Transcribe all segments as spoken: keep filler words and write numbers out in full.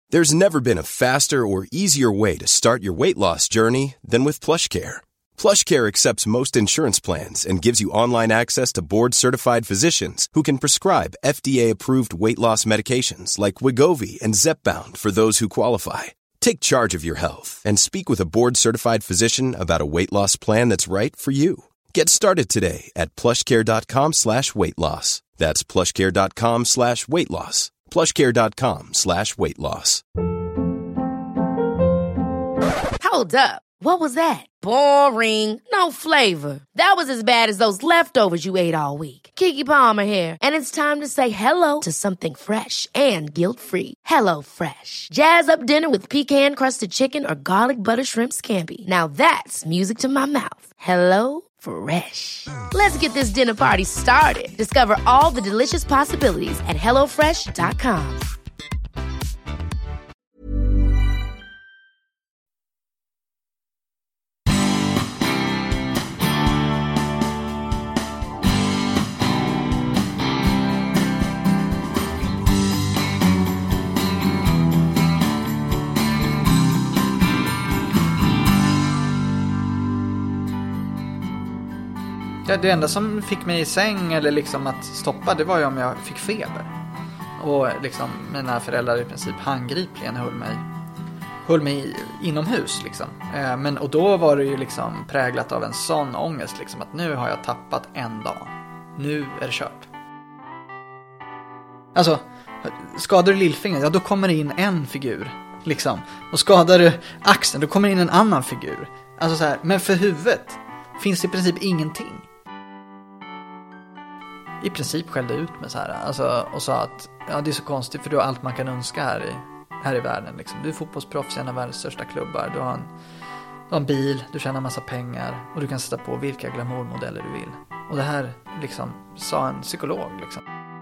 There's never been a faster or easier way to start your weight loss journey than with PlushCare. PlushCare accepts most insurance plans and gives you online access to board-certified physicians who can prescribe F D A-approved weight loss medications like Wegovy and Zepbound for those who qualify. Take charge of your health and speak with a board-certified physician about a weight loss plan that's right for you. Get started today at plushcare.com slash weight loss. That's plushcare.com slash weight loss. plushcare.com slash weight loss. Hold up. What was that? Boring. No flavor. That was as bad as those leftovers you ate all week. Keke Palmer here, and it's time to say hello to something fresh and guilt-free. Hello Fresh. Jazz up dinner with pecan-crusted chicken or garlic butter shrimp scampi. Now that's music to my mouth. Hello Fresh. Let's get this dinner party started. Discover all the delicious possibilities at hello fresh dot com. Ja, det enda som fick mig i säng eller liksom att stoppa, det var ju om jag fick feber. Och liksom mina föräldrar i princip handgripligen höll mig, höll mig inomhus liksom. Eh, men, och då var det ju liksom präglat av en sån ångest liksom, att nu har jag tappat en dag. Nu är det kört. Alltså, skadar du lillfingret, ja då kommer det in en figur liksom. Och skadar du axeln, då kommer det in en annan figur. Alltså så här, men för huvudet finns det i princip ingenting. I princip skällde ut med så här, alltså, och sa att ja, det är så konstigt för du har allt man kan önska här i, här i världen liksom. Du är fotbollsproffs i en av världens största klubbar, du har, en, du har en bil, du tjänar massa pengar och du kan sätta på vilka glamourmodeller du vill. Och det här liksom sa en psykolog liksom.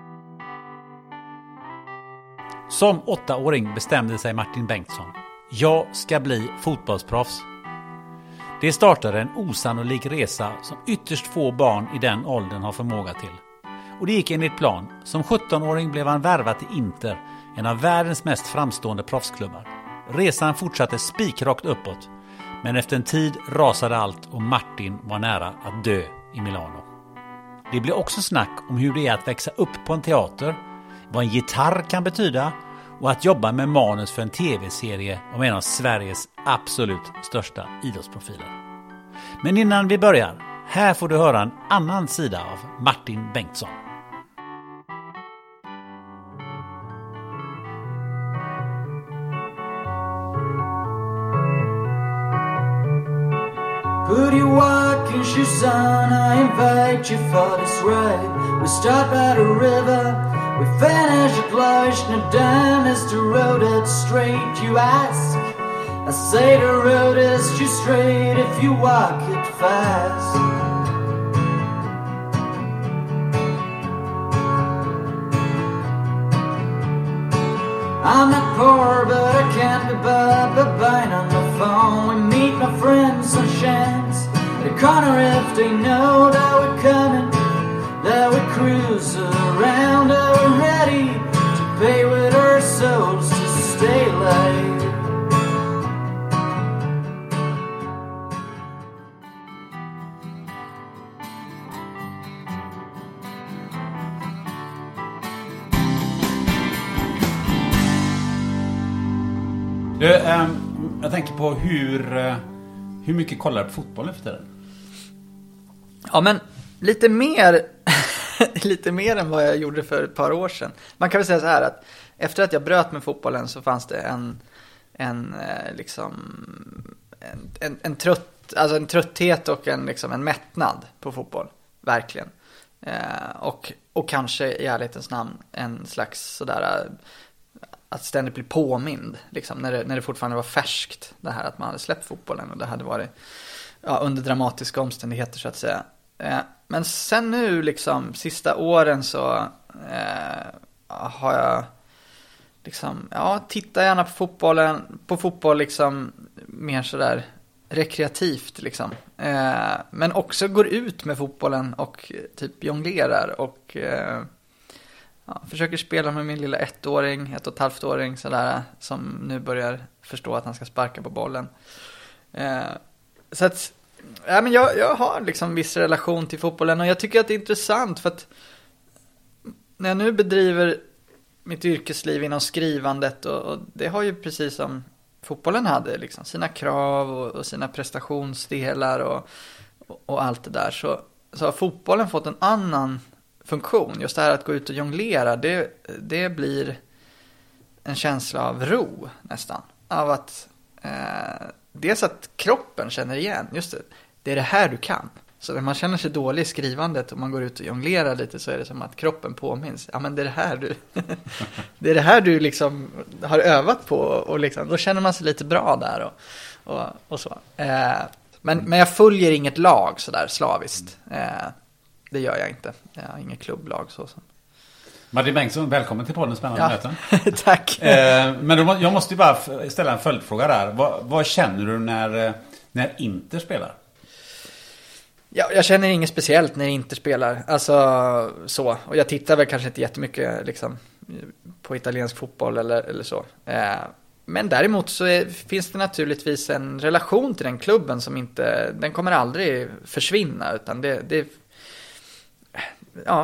Som åttaåring bestämde sig Martin Bengtsson: jag ska bli fotbollsproffs. Det startade en osannolik resa som ytterst få barn i den åldern har förmåga till. Och det gick enligt plan. Som sjuttonåring blev han värvad till Inter, en av världens mest framstående proffsklubbar. Resan fortsatte spikrakt uppåt, men efter en tid rasade allt och Martin var nära att dö i Milano. Det blev också snack om hur det är att växa upp på en teater, vad en gitarr kan betyda och att jobba med manus för en tv-serie om en av Sveriges absolut största idrottsprofiler. Men innan vi börjar, här får du höra en annan sida av Martin Bengtsson. Put your walking shoes on, I invite you for this ride. We start by the river, we finish at Lush, no down is the road, it's straight, you ask. I say the road is too straight if you walk it fast. I'm not poor, but I can't be bought by buying on the phone. We meet my friends on chance, the corner if they know that we're coming, that we cruise around, that we're ready to pay with our souls to stay alive. Du, ähm, jag tänker på hur, äh, hur mycket kollar du på fotboll efter det? Ja, men lite mer lite mer än vad jag gjorde för ett par år sedan. Man kan väl säga så här att efter att jag bröt med fotbollen så fanns det en en liksom en, en, en trött alltså en trötthet och en liksom en mättnad på fotboll, verkligen. Eh, och och kanske i ärlighetens namn en slags sådär att ständigt bli påmind liksom, när det, när det fortfarande var färskt det här att man hade släppt fotbollen och det hade varit ja, under dramatiska omständigheter så att säga. Eh, men sen nu liksom sista åren så eh, har jag liksom ja, tittar gärna på fotbollen på fotboll liksom mer så där rekreativt liksom. Eh, men också går ut med fotbollen och typ jonglerar och eh, ja, försöker spela med min lilla ettåring, ett och ett halvt åring sådär, som nu börjar förstå att han ska sparka på bollen. Eh, så att ja, men jag, jag har liksom viss relation till fotbollen, och jag tycker att det är intressant för att när jag nu bedriver mitt yrkesliv inom skrivandet, och, och det har ju precis som fotbollen hade liksom, sina krav och, och sina prestationsdelar och, och, och allt det där, så, så har fotbollen fått en annan funktion. Just det här att gå ut och jonglera, det, det blir en känsla av ro nästan, av att eh, dels att kroppen känner igen, just det, det är det här du kan. Så när man känner sig dålig i skrivandet och man går ut och jonglerar lite, så är det som att kroppen påminns. Ja, men det är det här du det är det här du liksom har övat på, och liksom, då känner man sig lite bra där och, och, och så. Eh, men, men jag följer inget lag så där slaviskt. Eh, det gör jag inte. Jag har inget klubblag så som. Martin Bengtsson, välkommen till podden Spännande ja. möten. Tack. Eh, men då, jag måste ju bara ställa en följdfråga där. Vad, vad känner du när, när Inter spelar? Ja, jag känner inget speciellt när Inter spelar. Alltså så. Och jag tittar väl kanske inte jättemycket liksom, på italiensk fotboll eller, eller så. Eh, men däremot så är, finns det naturligtvis en relation till den klubben som inte, den kommer aldrig försvinna, utan det, det ja.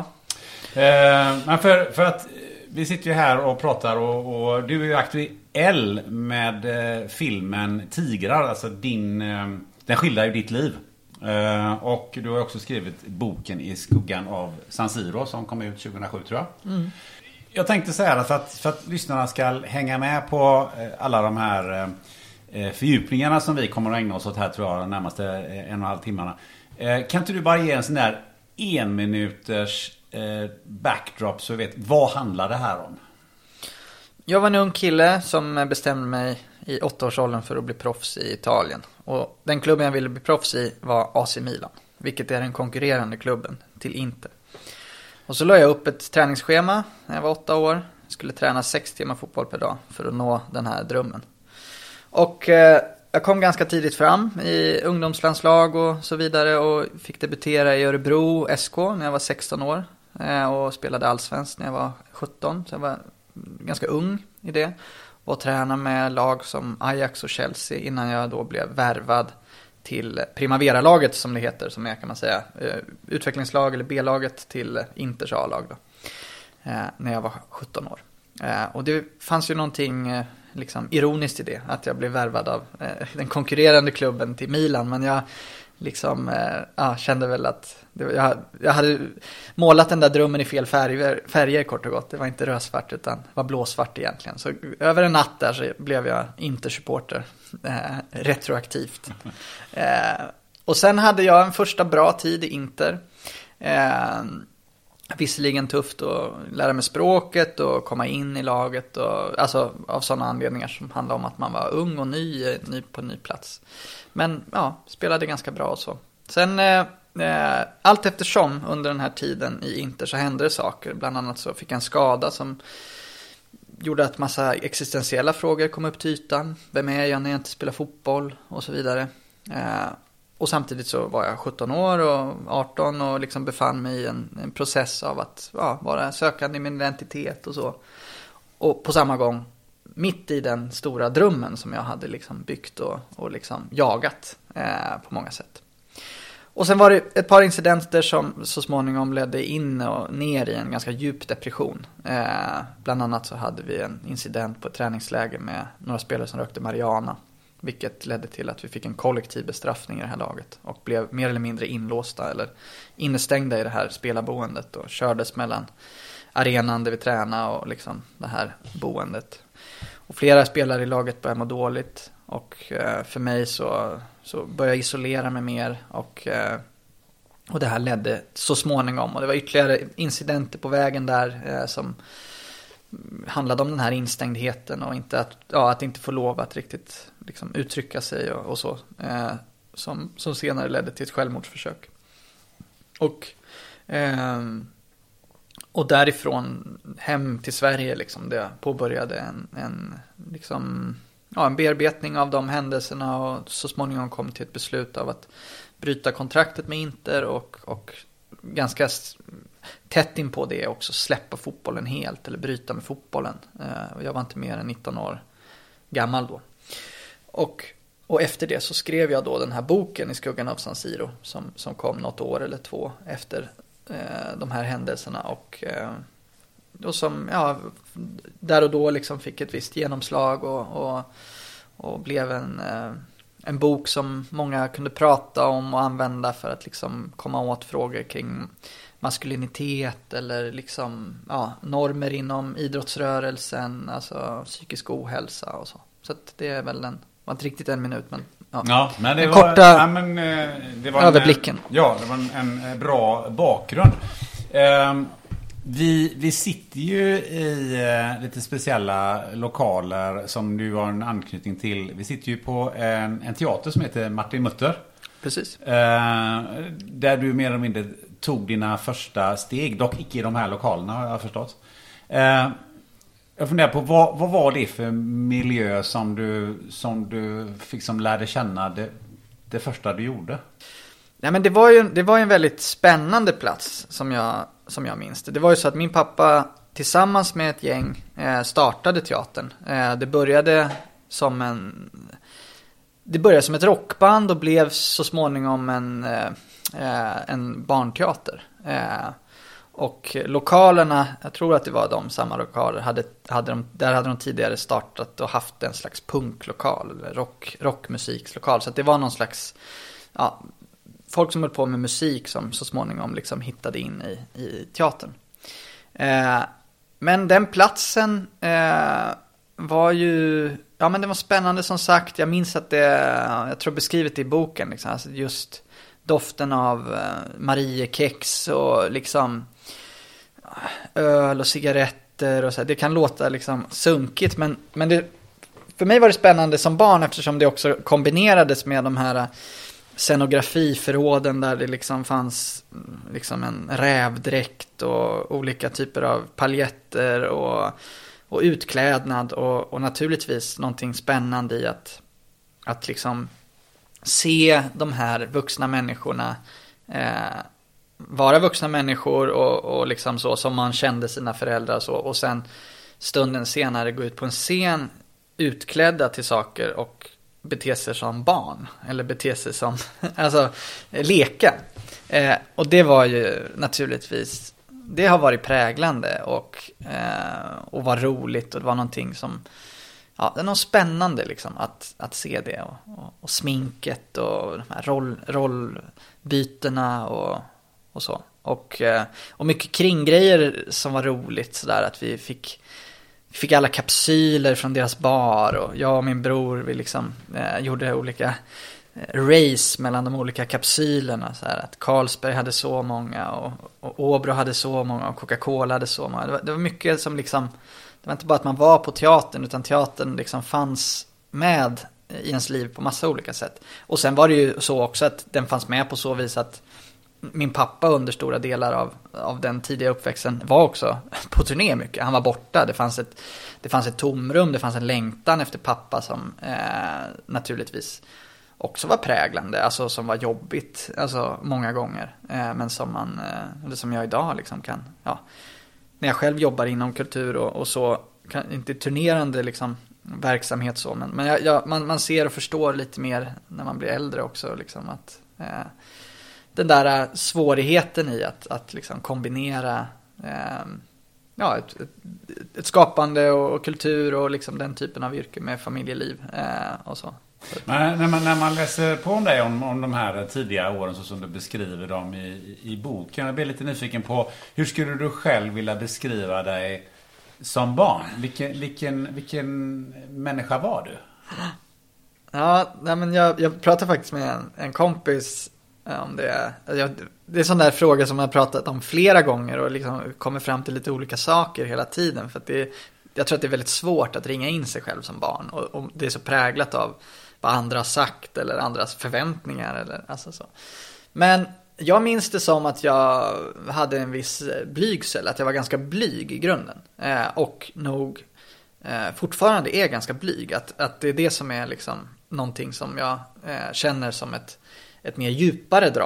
Eh, men för, för att vi sitter ju här och pratar och, och du är ju aktuell med eh, filmen Tigrar, alltså din, eh, den skildrar ju ditt liv. Uh, och du har också skrivit boken I skuggan av San Siro som kom ut tjugohundrasju tror jag. Mm. Jag tänkte säga att för, att för att lyssnarna ska hänga med på uh, alla de här uh, fördjupningarna som vi kommer att ägna oss åt här tror jag de närmaste uh, en och en halv timmarna. Uh, kan inte du bara ge en sån där en minuters uh, backdrop så vi vet vad handlar det här om? Jag var en ung kille som bestämde mig i åttaårsåldern för att bli proffs i Italien. Och den klubben jag ville bli proffs i var A C Milan, vilket är den konkurrerande klubben till Inter. Och så la jag upp ett träningsschema när jag var åtta år. Jag skulle träna sex timmar fotboll per dag för att nå den här drömmen. Och eh, jag kom ganska tidigt fram i ungdomslandslag och så vidare och fick debutera i Örebro S K när jag var sexton år. Eh, och spelade allsvenskt när jag var sjutton, så jag var ganska ung i det. Och träna med lag som Ajax och Chelsea innan jag då blev värvad till Primavera-laget som det heter, som är kan man säga utvecklingslag eller B-laget till Inters A-lag då, när jag var sjutton år. Och det fanns ju någonting liksom ironiskt i det, att jag blev värvad av den konkurrerande klubben till Milan, men jag liksom ja, kände väl att det, jag, jag hade målat den där drömmen i fel färger, färger kort och gott. Det var inte rödsvart utan var blåsvart egentligen. Så över en natt där så blev jag Inter-supporter eh, retroaktivt. Eh, och sen hade jag en första bra tid i Inter. Eh, visserligen tufft att lära mig språket och komma in i laget. Och, alltså av sådana anledningar som handlar om att man var ung och ny, ny på en ny plats. Men ja, spelade ganska bra och så. Sen eh, eh, allt eftersom under den här tiden i Inter så hände det saker. Bland annat så fick jag en skada som gjorde att massa existentiella frågor kom upp till ytan. Vem är jag när jag inte spelar fotboll och så vidare. Eh, och samtidigt så var jag sjutton år och arton och liksom befann mig i en, en process av att ja, vara sökande i min identitet och så. Och på samma gång mitt i den stora drömmen som jag hade liksom byggt och, och liksom jagat eh, på många sätt. Och sen var det ett par incidenter som så småningom ledde in och ner i en ganska djup depression. Eh, bland annat så hade vi en incident på ett träningsläger med några spelare som rökte marijuana. Vilket ledde till att vi fick en kollektiv bestraffning i det här laget. Och blev mer eller mindre inlåsta eller innestängda i det här spelarboendet. Och kördes mellan arenan där vi tränade och liksom det här boendet. Och flera spelare i laget började må dåligt. Och eh, för mig så, så började jag isolera mig mer. Och, eh, och det här ledde så småningom. Och det var ytterligare incidenter på vägen där eh, som handlade om den här instängdheten. Och inte att, ja, att inte få lov att riktigt liksom, uttrycka sig och, och så. Eh, som, som senare ledde till ett självmordsförsök. Och... Eh, Och därifrån hem till Sverige liksom, det påbörjade en, en, liksom, ja, en bearbetning av de händelserna och så småningom kom till ett beslut av att bryta kontraktet med Inter och, och ganska tätt in på det också, släppa fotbollen helt eller bryta med fotbollen. Eh, jag var inte mer än nitton år gammal då. Och, och efter det så skrev jag då den här boken I skuggan av San Siro som, som kom något år eller två efter eh, de här händelserna och, eh, och som ja, där och då liksom fick ett visst genomslag och, och, och blev en, eh, en bok som många kunde prata om och använda för att liksom komma åt frågor kring maskulinitet eller liksom, ja, normer inom idrottsrörelsen, alltså psykisk ohälsa och så. Så att det är väl en, var inte riktigt en minut, men ja, ja men det en var, korta ja, men, det var överblicken. En, ja, det var en, en bra bakgrund. Um, vi, vi sitter ju i uh, lite speciella lokaler som du har en anknytning till. Vi sitter ju på en, en teater som heter Martin Mutter. Precis. Uh, där du mer eller mindre tog dina första steg, dock icke i de här lokalerna har jag förstått. Uh, Jag funderar på vad, vad var det för miljö som du, som du fick som lärde känna det, det första du gjorde? Nej, men det var ju det var ju en väldigt spännande plats som jag, som jag minns det. Det var ju så att min pappa tillsammans med ett gäng eh, startade teatern. Eh, det började som en det började som ett rockband och blev så småningom en, eh, en barnteater. Eh, Och lokalerna, jag tror att det var de samma lokaler, hade, hade de, där hade de tidigare startat och haft en slags punklokal eller rock, rockmusikslokal. Så att det var någon slags, ja, folk som höll på med musik som så småningom liksom hittade in i, i teatern. Eh, men den platsen eh, var ju, ja men det var spännande som sagt. Jag minns att det, jag tror beskrivet i boken, liksom, alltså just doften av eh, Mariekex och liksom öl och cigaretter och så här. Det kan låta liksom sunkigt, men, men det, för mig var det spännande som barn eftersom det också kombinerades med de här scenografiförråden där det liksom fanns liksom en rävdräkt och olika typer av paljetter och, och utklädnad och, och naturligtvis någonting spännande i att, att liksom se de här vuxna människorna eh, vara vuxna människor och, och liksom så som man kände sina föräldrar och så, och sen stunden senare gå ut på en scen utklädda till saker och bete sig som barn eller bete sig som alltså leka eh, och det var ju naturligtvis, det har varit präglande och, eh, och var roligt och det var någonting som, ja, det är något spännande liksom att, att se det och, och, och sminket och de här roll, rollbytena och, och så. Och, och mycket kringgrejer som var roligt sådär att vi fick, fick alla kapsyler från deras bar och jag och min bror vi liksom eh, gjorde olika race mellan de olika kapsylerna så här, att Carlsberg hade så många och, och Åbro hade så många och Coca-Cola hade så många. Det var, det var mycket som liksom, det var inte bara att man var på teatern utan teatern liksom fanns med i ens liv på massa olika sätt. Och sen var det ju så också att den fanns med på så vis att min pappa under stora delar av, av den tidiga uppväxten var också på turné mycket. Han var borta, det fanns ett, det fanns ett tomrum, det fanns en längtan efter pappa som eh, naturligtvis också var präglande, alltså som var jobbigt alltså många gånger. Eh, men som man, eh, eller som jag idag liksom kan, ja, när jag själv jobbar inom kultur och, och så, kan, inte turnerande liksom verksamhet så, men, men jag, jag, man, man ser och förstår lite mer när man blir äldre också liksom att eh, den där svårigheten i att, att liksom kombinera eh, ja, ett, ett, ett skapande och, och kultur och liksom den typen av yrke med familjeliv eh, och så. Men när man, när man läser på om dig om, om de här tidiga åren så som du beskriver dem i, i boken, jag blir lite nyfiken på hur skulle du själv vilja beskriva dig som barn? Vilken, vilken, vilken människa var du? Ja, nej men jag, jag pratade faktiskt med en, en kompis om det. Jag, det är en sån där fråga som jag har pratat om flera gånger och liksom kommer fram till lite olika saker hela tiden. För att det, jag tror att det är väldigt svårt att ringa in sig själv som barn. Och, och det är så präglat av vad andra har sagt eller andras förväntningar. Eller, alltså så. Men jag minns det som att jag hade en viss blygsel. Att jag var ganska blyg i grunden. Eh, och nog eh, fortfarande är ganska blyg. Att, att det är det som är liksom någonting som jag eh, känner som ett ett mer djupare drag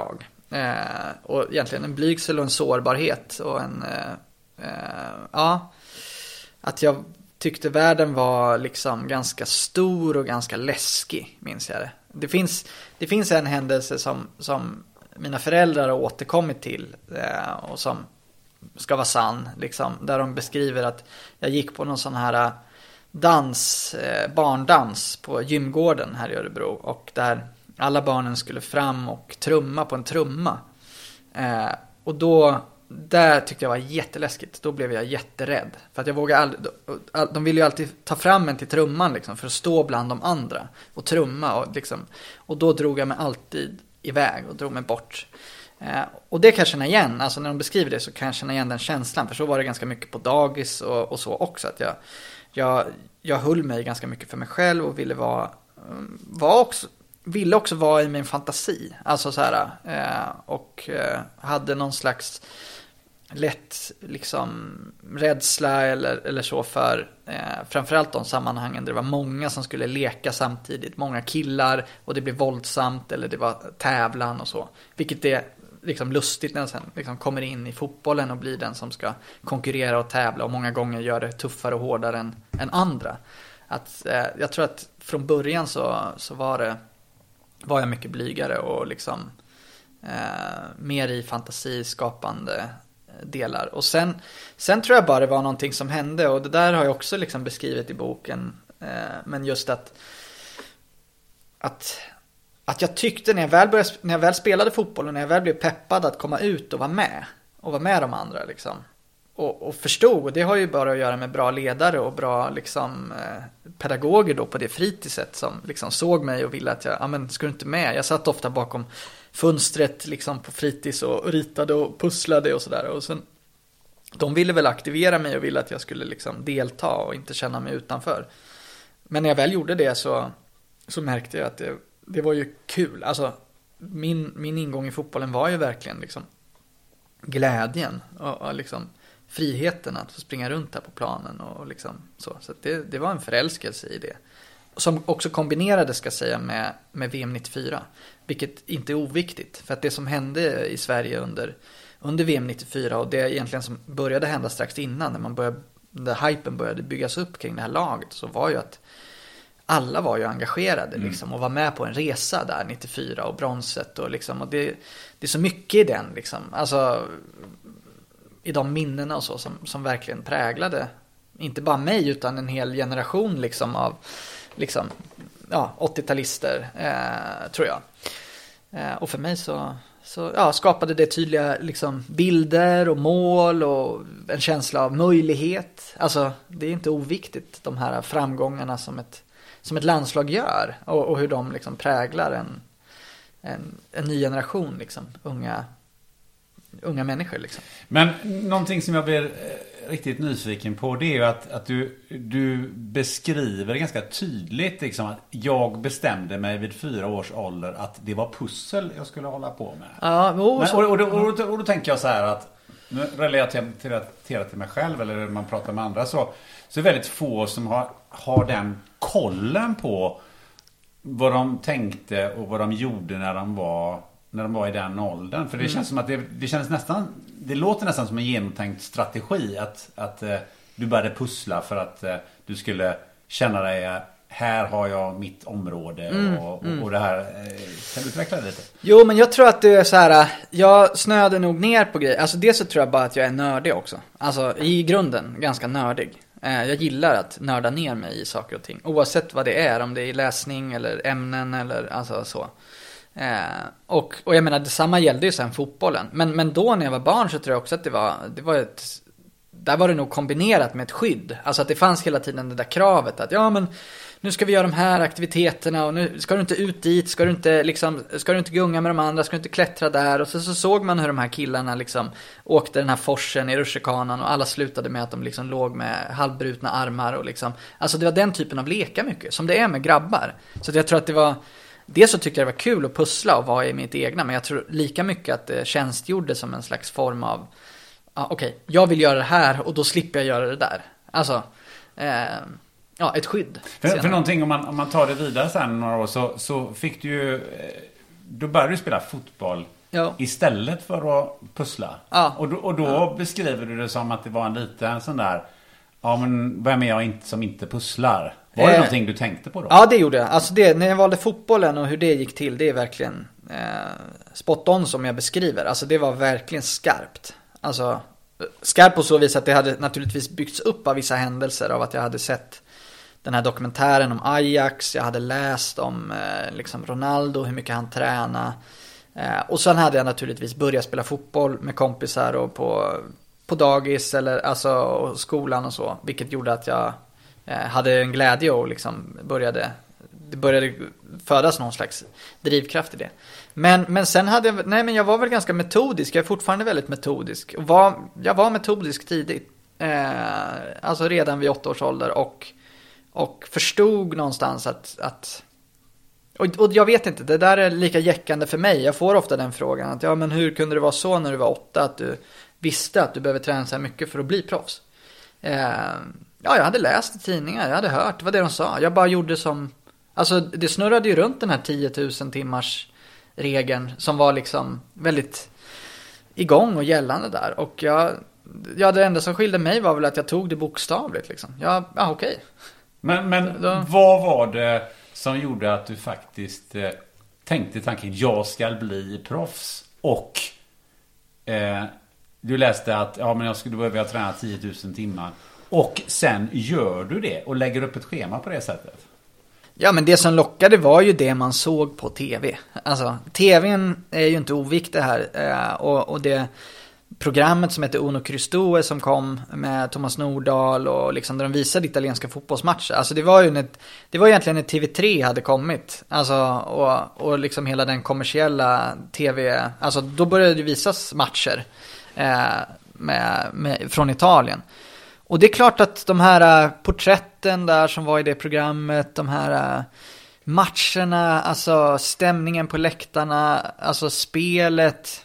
Eh, och egentligen en blygsel och en sårbarhet och en, eh, eh, ja, att jag tyckte världen var liksom ganska stor och ganska läskig, minns jag det. Det finns, det finns en händelse som, som mina föräldrar har återkommit till eh, och som ska vara sann, liksom, där de beskriver att jag gick på någon sån här dans, eh, barndans på gymgården här i Örebro, och där alla barnen skulle fram och trumma på en trumma. Eh, och då, där tyckte jag var jätteläskigt. Då blev jag jätterädd. För att jag vågade aldrig, de ville ju alltid ta fram en till trumman liksom, för att stå bland de andra och trumma. Och, liksom, och då drog jag mig alltid iväg och drog mig bort. Eh, och det kan jag känna igen. Alltså när de beskriver det så kan jag känna igen den känslan. För så var det ganska mycket på dagis och, och så också. Att jag, jag, jag höll mig ganska mycket för mig själv och ville vara, var också... ville också vara i min fantasi, alltså så här, eh, och eh, hade någon slags lätt liksom rädsla eller, eller så för eh, framförallt de sammanhangen där det var många som skulle leka samtidigt, många killar, och det blev våldsamt eller det var tävlan och så, vilket är liksom lustigt när den sen liksom kommer in i fotbollen och blir den som ska konkurrera och tävla och många gånger gör det tuffare och hårdare än, än andra. Att, eh, jag tror att från början så, så var det var jag mycket blygare och liksom eh, mer i fantasiskapande delar. Och sen, sen tror jag bara det var någonting som hände, och det där har jag också liksom beskrivit i boken. Eh, men just att, att att jag tyckte när jag väl började, när jag väl spelade fotboll och när jag väl blev peppad att komma ut och vara med och vara med de andra liksom. Och, och förstod, och det har ju bara att göra med bra ledare och bra liksom, eh, pedagoger då på det fritidssätt som liksom såg mig och ville att jag, ja men ska du inte med? Jag satt ofta bakom fönstret liksom på fritids och ritade och pusslade och sådär. Och sen, de ville väl aktivera mig och ville att jag skulle liksom delta och inte känna mig utanför. Men när jag väl gjorde det så, så märkte jag att det, det var ju kul. Alltså min, min ingång i fotbollen var ju verkligen liksom glädjen och, och liksom friheten att få springa runt här på planen och liksom så. Så det, det var en förälskelse i det. Som också kombinerades, ska jag säga, med, med V M nittiofyra. Vilket inte är oviktigt. För att det som hände i Sverige under, under V M nittiofyra, och det egentligen som började hända strax innan, när man började, när hypen började byggas upp kring det här laget, så var ju att alla var ju engagerade mm. liksom, och var med på en resa där nittiofyra och bronset och liksom, och det, det är så mycket i den liksom, alltså i de minnena och så som, som verkligen präglade inte bara mig utan en hel generation liksom av liksom, ja, åttio-talister eh, tror jag. Eh, och för mig så, så ja, skapade det tydliga liksom, bilder och mål och en känsla av möjlighet. Alltså det är inte oviktigt, de här framgångarna som ett, som ett landslag gör, och, och hur de liksom präglar en, en, en ny generation liksom, unga unga människor liksom. Men någonting som jag blir riktigt nyfiken på, det är ju att, att du, du beskriver ganska tydligt liksom, att jag bestämde mig vid fyra års ålder att det var pussel jag skulle hålla på med. Ja, och, Men, och, och, och, och, då, och då tänker jag så här att nu relaterar till, till mig själv eller man pratar med andra, så, så är det väldigt få som har, har den kollen på vad de tänkte och vad de gjorde när de var när de var i den åldern. För det mm. känns som att det, det känns nästan, det låter nästan som en genomtänkt strategi att, att eh, du började pussla för att eh, du skulle känna dig, här har jag mitt område mm. Och, och, mm. och det här, eh, kan du utveckla det lite? Jo, men jag tror att det är så här, jag snöade nog ner på grejer. Alltså det så tror jag bara att jag är nördig också. Alltså i grunden ganska nördig. Eh, jag gillar att nörda ner mig i saker och ting. Oavsett vad det är, om det är läsning eller ämnen eller alltså så. Eh, och, och jag menar, detsamma gällde ju sen fotbollen. Men, men då när jag var barn så tror jag också att det var, det var ett, där var det nog kombinerat med ett skydd. Alltså att det fanns hela tiden det där kravet att ja men nu ska vi göra de här aktiviteterna och nu ska du inte ut dit, ska du inte liksom, ska du inte gunga med de andra, ska du inte klättra där. Och så, så såg man hur de här killarna liksom åkte den här forsen i rutschkanan och alla slutade med att de liksom låg med halvbrutna armar och liksom, alltså det var den typen av leka mycket som det är med grabbar. Så att jag tror att det var, det så tyckte jag det var kul att pussla och vara i mitt egna, men jag tror lika mycket att det tjänstgjorde som en slags form av ja, okej, okay, jag vill göra det här och då slipper jag göra det där. Alltså eh, ja, ett skydd. För, för någonting, om man, om man tar det vidare sen några år, så, så fick du ju, då började du spela fotboll Ja. Istället för att pussla. Ja. Och då, och då ja. beskriver du det som att det var en liten sån där, ja men vem är jag inte, som inte pusslar? Var det eh, någonting du tänkte på då? Ja, det gjorde jag. Alltså det, när jag valde fotbollen och hur det gick till, det är verkligen eh, spot on som jag beskriver. Alltså det var verkligen skarpt. Alltså skarpt på så vis att det hade naturligtvis byggts upp av vissa händelser, av att jag hade sett den här dokumentären om Ajax, jag hade läst om eh, liksom Ronaldo, hur mycket han tränade. Eh, och sen hade jag naturligtvis börjat spela fotboll med kompisar och på, på dagis eller alltså skolan och så, vilket gjorde att jag eh, hade en glädje och liksom började, det började födas någon slags drivkraft i det. Men, men sen hade jag, nej men jag var väl ganska metodisk, jag är fortfarande väldigt metodisk. Och var, jag var metodisk tidigt, eh, alltså redan vid åtta års ålder och Och förstod någonstans att, att och, och jag vet inte, det där är lika jäckande för mig. Jag får ofta den frågan att ja men hur kunde det vara så när du var åtta att du visste att du behöver träna så här mycket för att bli proffs? Eh, ja, jag hade läst i tidningar, jag hade hört, det var det de sa. Jag bara gjorde som, alltså det snurrade ju runt den här tio tusen timmars regeln som var liksom väldigt igång och gällande där. Och jag, ja, det enda som skilde mig var väl att jag tog det bokstavligt liksom. Ja, ja okej. Okay. Men, men då, vad var det som gjorde att du faktiskt eh, tänkte tanken jag ska bli proffs och eh, du läste att ja, men jag skulle behöva träna tio tusen timmar och sen gör du det och lägger upp ett schema på det sättet? Ja, men det som lockade var ju det man såg på tv. Alltså, tvn är ju inte oviktig här eh, och, och det programmet som heter Uno Cristoe som kom med Thomas Nordahl och liksom där de visade italienska fotbollsmatcher. Alltså det var ju ett, det var egentligen när T V tre hade kommit. Alltså och, och liksom hela den kommersiella tv, alltså då började det visas matcher eh, med, med, från Italien. Och det är klart att de här uh, porträtten där som var i det programmet, de här uh, matcherna, alltså stämningen på läktarna, alltså spelet.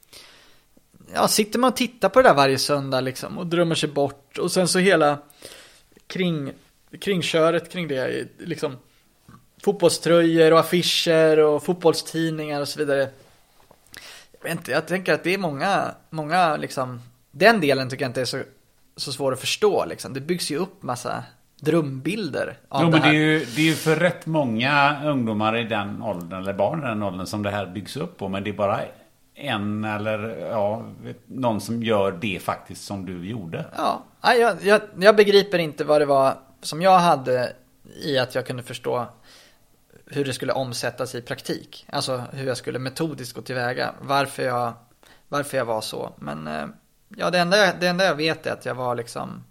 Ja, sitter man och tittar på det där varje söndag liksom och drömmer sig bort och sen så hela kring kringköret kring det liksom fotbollströjor och affischer och fotbollstidningar och så vidare. Jag vet inte, jag tänker att det är många många liksom den delen tycker jag inte är så så svår att förstå liksom. Det byggs ju upp massa drömbilder av jo, det men här. det är ju det är ju för rätt många ungdomar i den åldern eller barn i den åldern som det här byggs upp på, men det är bara en eller ja, någon som gör det faktiskt som du gjorde. Ja, jag, jag, jag begriper inte vad det var som jag hade i att jag kunde förstå hur det skulle omsättas i praktik. Alltså hur jag skulle metodiskt gå tillväga. Varför jag, varför jag var så. Men ja, det enda, jag, det enda jag vet är att jag var liksom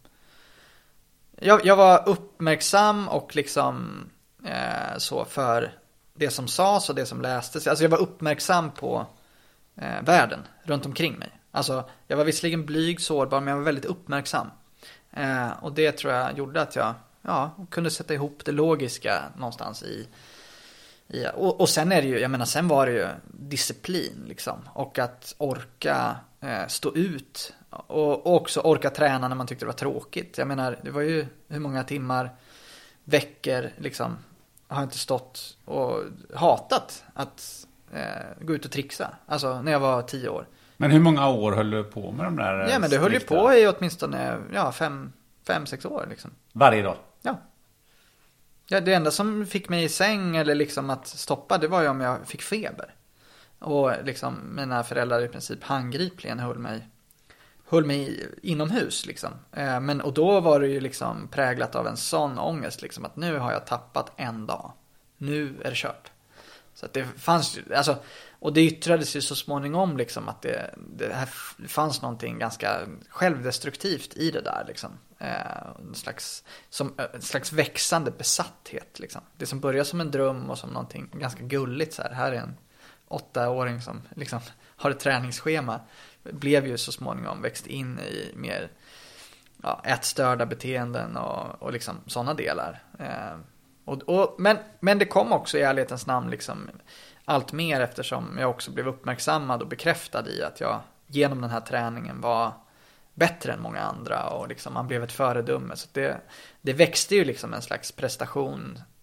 jag, jag var uppmärksam och liksom eh, så för det som sades och det som lästes. Alltså jag var uppmärksam på Eh, världen runt omkring mig. Alltså jag var visserligen blyg, sårbar, men jag var väldigt uppmärksam. Eh, och det tror jag gjorde att jag ja, kunde sätta ihop det logiska någonstans i, i och, och sen är det ju, jag menar sen var det ju disciplin liksom. Och att orka eh, stå ut och, och också orka träna när man tyckte det var tråkigt. Jag menar, det var ju hur många timmar, veckor liksom har inte stått och hatat att Eh, gå ut och trixa. Alltså när jag var tio år. Men hur många år höll du på med de där? Ja, men det höll ju på i åtminstone ja, fem, fem, sex år liksom. Varje dag? Ja. Ja, det enda som fick mig i säng eller liksom att stoppa, det var ju om jag fick feber. Och liksom mina föräldrar i princip handgripligen höll mig höll mig inomhus liksom. Eh, men och då var det ju liksom präglat av en sån ångest liksom att nu har jag tappat en dag. Nu är det kört. Så att det fanns ju, alltså, och det yttrades ju så småningom liksom att det, det här fanns någonting ganska självdestruktivt i det där liksom. Eh, en slags, som, en slags växande besatthet liksom. Det som börjar som en dröm och som någonting ganska gulligt så här. Här är en åttaåring som liksom har ett träningsschema. Blev ju så småningom växt in i mer ja, ätstörda beteenden och, och liksom sådana delar. Eh, Och, och, men, men det kom också i ärlighetens namn liksom allt mer eftersom jag också blev uppmärksammad och bekräftad i att jag genom den här träningen var bättre än många andra och liksom man blev ett föredöme. Så det, det växte ju liksom en slags prestation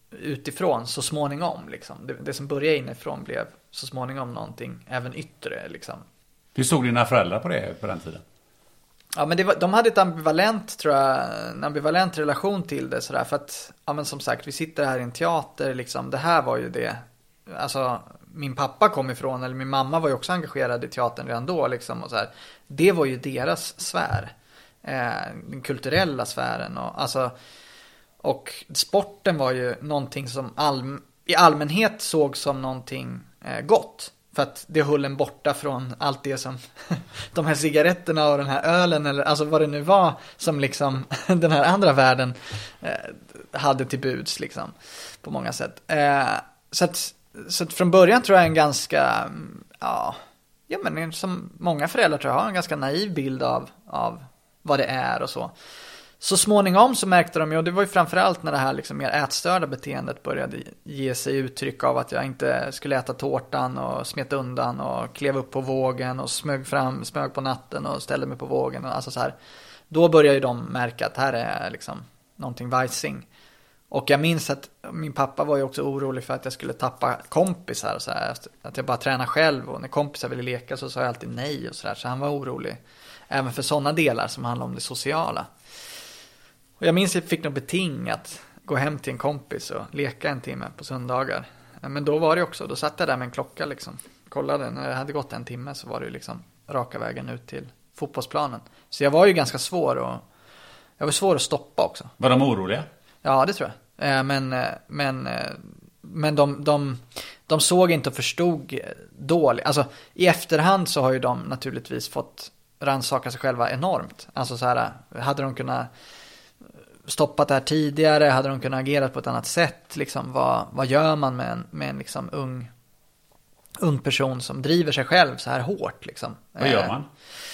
utifrån så småningom. Liksom. Det, det som började inifrån blev så småningom någonting även yttre. Liksom. Hur såg dina föräldrar på det på den tiden? Ja, men det var, de hade ett ambivalent, tror jag, en ambivalent relation till det. Sådär, för att, ja, men som sagt, vi sitter här i en teater. Liksom, det här var ju det. Alltså, min pappa kom ifrån, eller min mamma var ju också engagerad i teatern redan då. Liksom, och så här. Det var ju deras sfär. Eh, den kulturella sfären. Och, alltså, och sporten var ju någonting som all, i allmänhet såg som någonting eh, gott. För att det höll en borta från allt det som de här cigaretterna och den här ölen eller alltså vad det nu var som liksom den här andra världen eh, hade till buds liksom på många sätt. Eh, så, att, så att från början tror jag en ganska ja, ja men som många föräldrar tror jag har en ganska naiv bild av, av vad det är och så. Så småningom så märkte de ju, och det var ju framförallt när det här liksom mer ätstörda beteendet började ge sig uttryck av att jag inte skulle äta tårtan och smet undan och klev upp på vågen och smög fram, smög på natten och ställde mig på vågen. Och alltså så här, då började ju de märka att här är liksom någonting vajsing. Och jag minns att min pappa var ju också orolig för att jag skulle tappa kompisar och så här, att jag bara tränar själv och när kompisar ville leka så sa jag alltid nej och så där. Så han var orolig även för sådana delar som handlar om det sociala. Och jag minns att jag fick något beting att gå hem till en kompis och leka en timme på söndagar. Men då var det också, då satt jag där med en klocka liksom. Kollade, när det hade gått en timme så var det liksom raka vägen ut till fotbollsplanen. Så jag var ju ganska svår och jag var svår att stoppa också. Var de oroliga? Ja, det tror jag. Men, men, men de, de, de såg inte och förstod dåligt. Alltså i efterhand så har ju de naturligtvis fått rannsaka sig själva enormt. Alltså så här, hade de kunnat stoppat det här tidigare, hade de kunnat agera på ett annat sätt liksom, vad, vad gör man med en, med en liksom ung, ung person som driver sig själv så här hårt liksom. Vad gör man? Eh,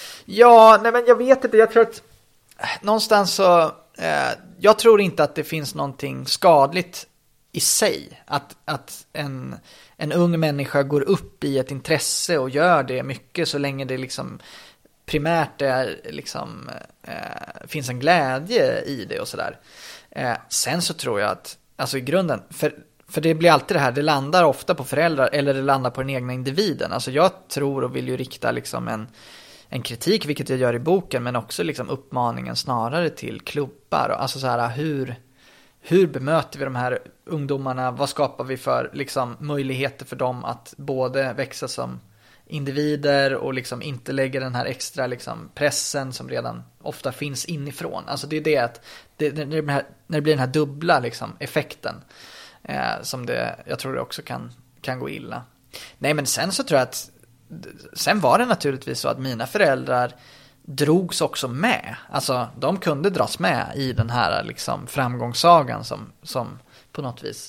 ja, nej men jag vet inte, jag tror att någonstans så eh, jag tror inte att det finns någonting skadligt i sig att, att en, en ung människa går upp i ett intresse och gör det mycket så länge det liksom primärt är liksom eh, finns en glädje i det och sådär. Eh, sen så tror jag att alltså i grunden, för, för det blir alltid det här, det landar ofta på föräldrar eller det landar på den egna individen. Alltså jag tror och vill ju rikta liksom en, en kritik, vilket jag gör i boken, men också liksom uppmaningen snarare till klubbar. Alltså så här, hur, hur bemöter vi de här ungdomarna? Vad skapar vi för liksom möjligheter för dem att både växa som individer och liksom inte lägger den här extra liksom pressen som redan ofta finns inifrån. Alltså det är det att det, när, det här, när det blir den här dubbla liksom effekten eh, som det, jag tror det också kan, kan gå illa. Nej, men sen så tror jag att sen var det naturligtvis så att mina föräldrar drogs också med. Alltså de kunde dras med i den här liksom framgångssagan som, som på något vis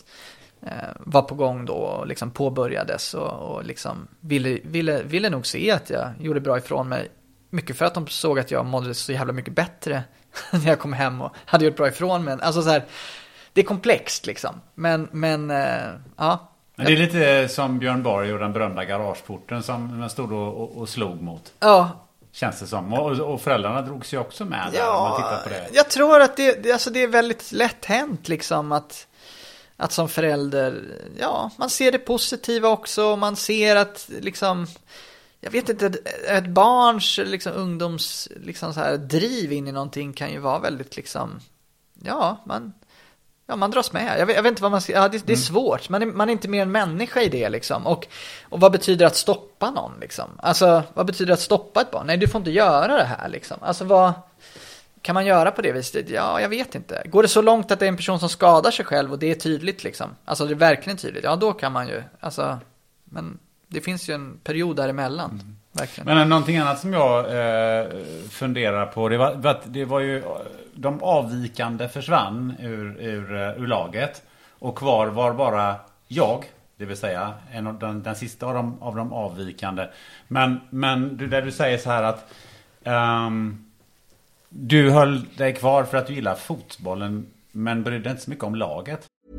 var på gång då och liksom påbörjades och, och liksom ville, ville, ville nog se att jag gjorde bra ifrån mig. Mycket för att de såg att jag mådde så jävla mycket bättre när jag kom hem och hade gjort bra ifrån mig. Alltså så här, det är komplext liksom. Men, men äh, ja. Men det är lite som Björn Borg och den berömda garageporten som man stod och, och, och slog mot. Ja. Känns det som. Och, och föräldrarna drogs ju också med där, ja, om man tittar på det. Jag tror att det, det, alltså det är väldigt lätt hänt liksom att Att som förälder, ja, man ser det positiva också. Man ser att liksom, jag vet inte, ett, ett barns liksom, ungdoms liksom så här, driv in i någonting kan ju vara väldigt liksom, ja, man, ja, man dras med. Jag vet, jag vet inte vad man ska, ja, det, det är svårt. Man är, man är inte mer en människa i det liksom. Och, och vad betyder att stoppa någon liksom? Alltså, vad betyder att stoppa ett barn? Nej, du får inte göra det här liksom. Alltså, vad kan man göra på det viset? Ja, jag vet inte. Går det så långt att det är en person som skadar sig själv och det är tydligt liksom? Alltså det är verkligen tydligt. Ja, då kan man ju. Alltså, men det finns ju en period däremellan. Mm. Verkligen. Men någonting annat som jag eh, funderar på, det var, att det var ju de avvikande försvann ur, ur, ur laget och kvar var bara jag, det vill säga en av den, den sista av de, av de avvikande. Men, men du, där du säger så här att um, du höll dig kvar för att du gillar fotbollen men brydde inte så mycket om laget.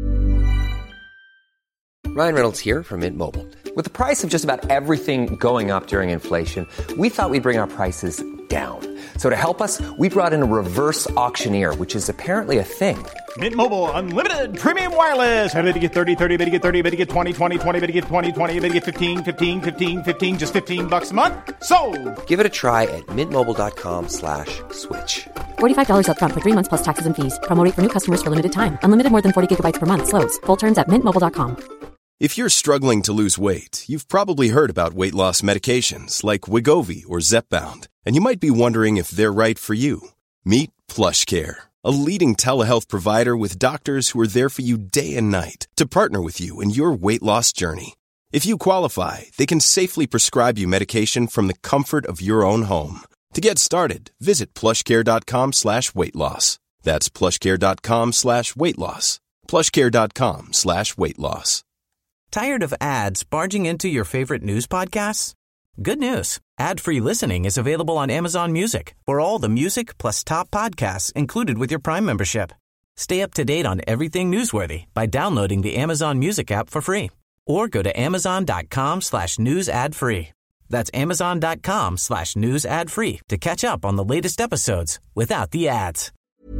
Ryan Reynolds here from Mint Mobile. With the price of just about everything going up during inflation, we thought we'd bring our prices down. So to help us, we brought in a reverse auctioneer, which is apparently a thing. Mint Mobile Unlimited Premium Wireless. How to get thirty, thirty, how to get thirty, how to get twenty, twenty, twenty, how to get twenty, twenty, how to get fifteen, fifteen, fifteen, fifteen, just fifteen bucks a month? Sold! Give it a try at mintmobile.com slash switch. forty-five dollars up front for three months plus taxes and fees. Promo rate for new customers for limited time. Unlimited more than forty gigabytes per month. Slows full terms at mint mobile dot com. If you're struggling to lose weight, you've probably heard about weight loss medications like Wegovy or Zepbound, and you might be wondering if they're right for you. Meet PlushCare, a leading telehealth provider with doctors who are there for you day and night to partner with you in your weight loss journey. If you qualify, they can safely prescribe you medication from the comfort of your own home. To get started, visit plushcare.com slash weight loss. That's plushcare.com slash weight loss. plushcare.com slash weight loss. Tired of ads barging into your favorite news podcasts? Good news. Ad-free listening is available on Amazon Music for all the music plus top podcasts included with your Prime membership. Stay up to date on everything newsworthy by downloading the Amazon Music app for free or go to amazon.com slash news ad free. That's amazon.com slash news ad free to catch up on the latest episodes without the ads.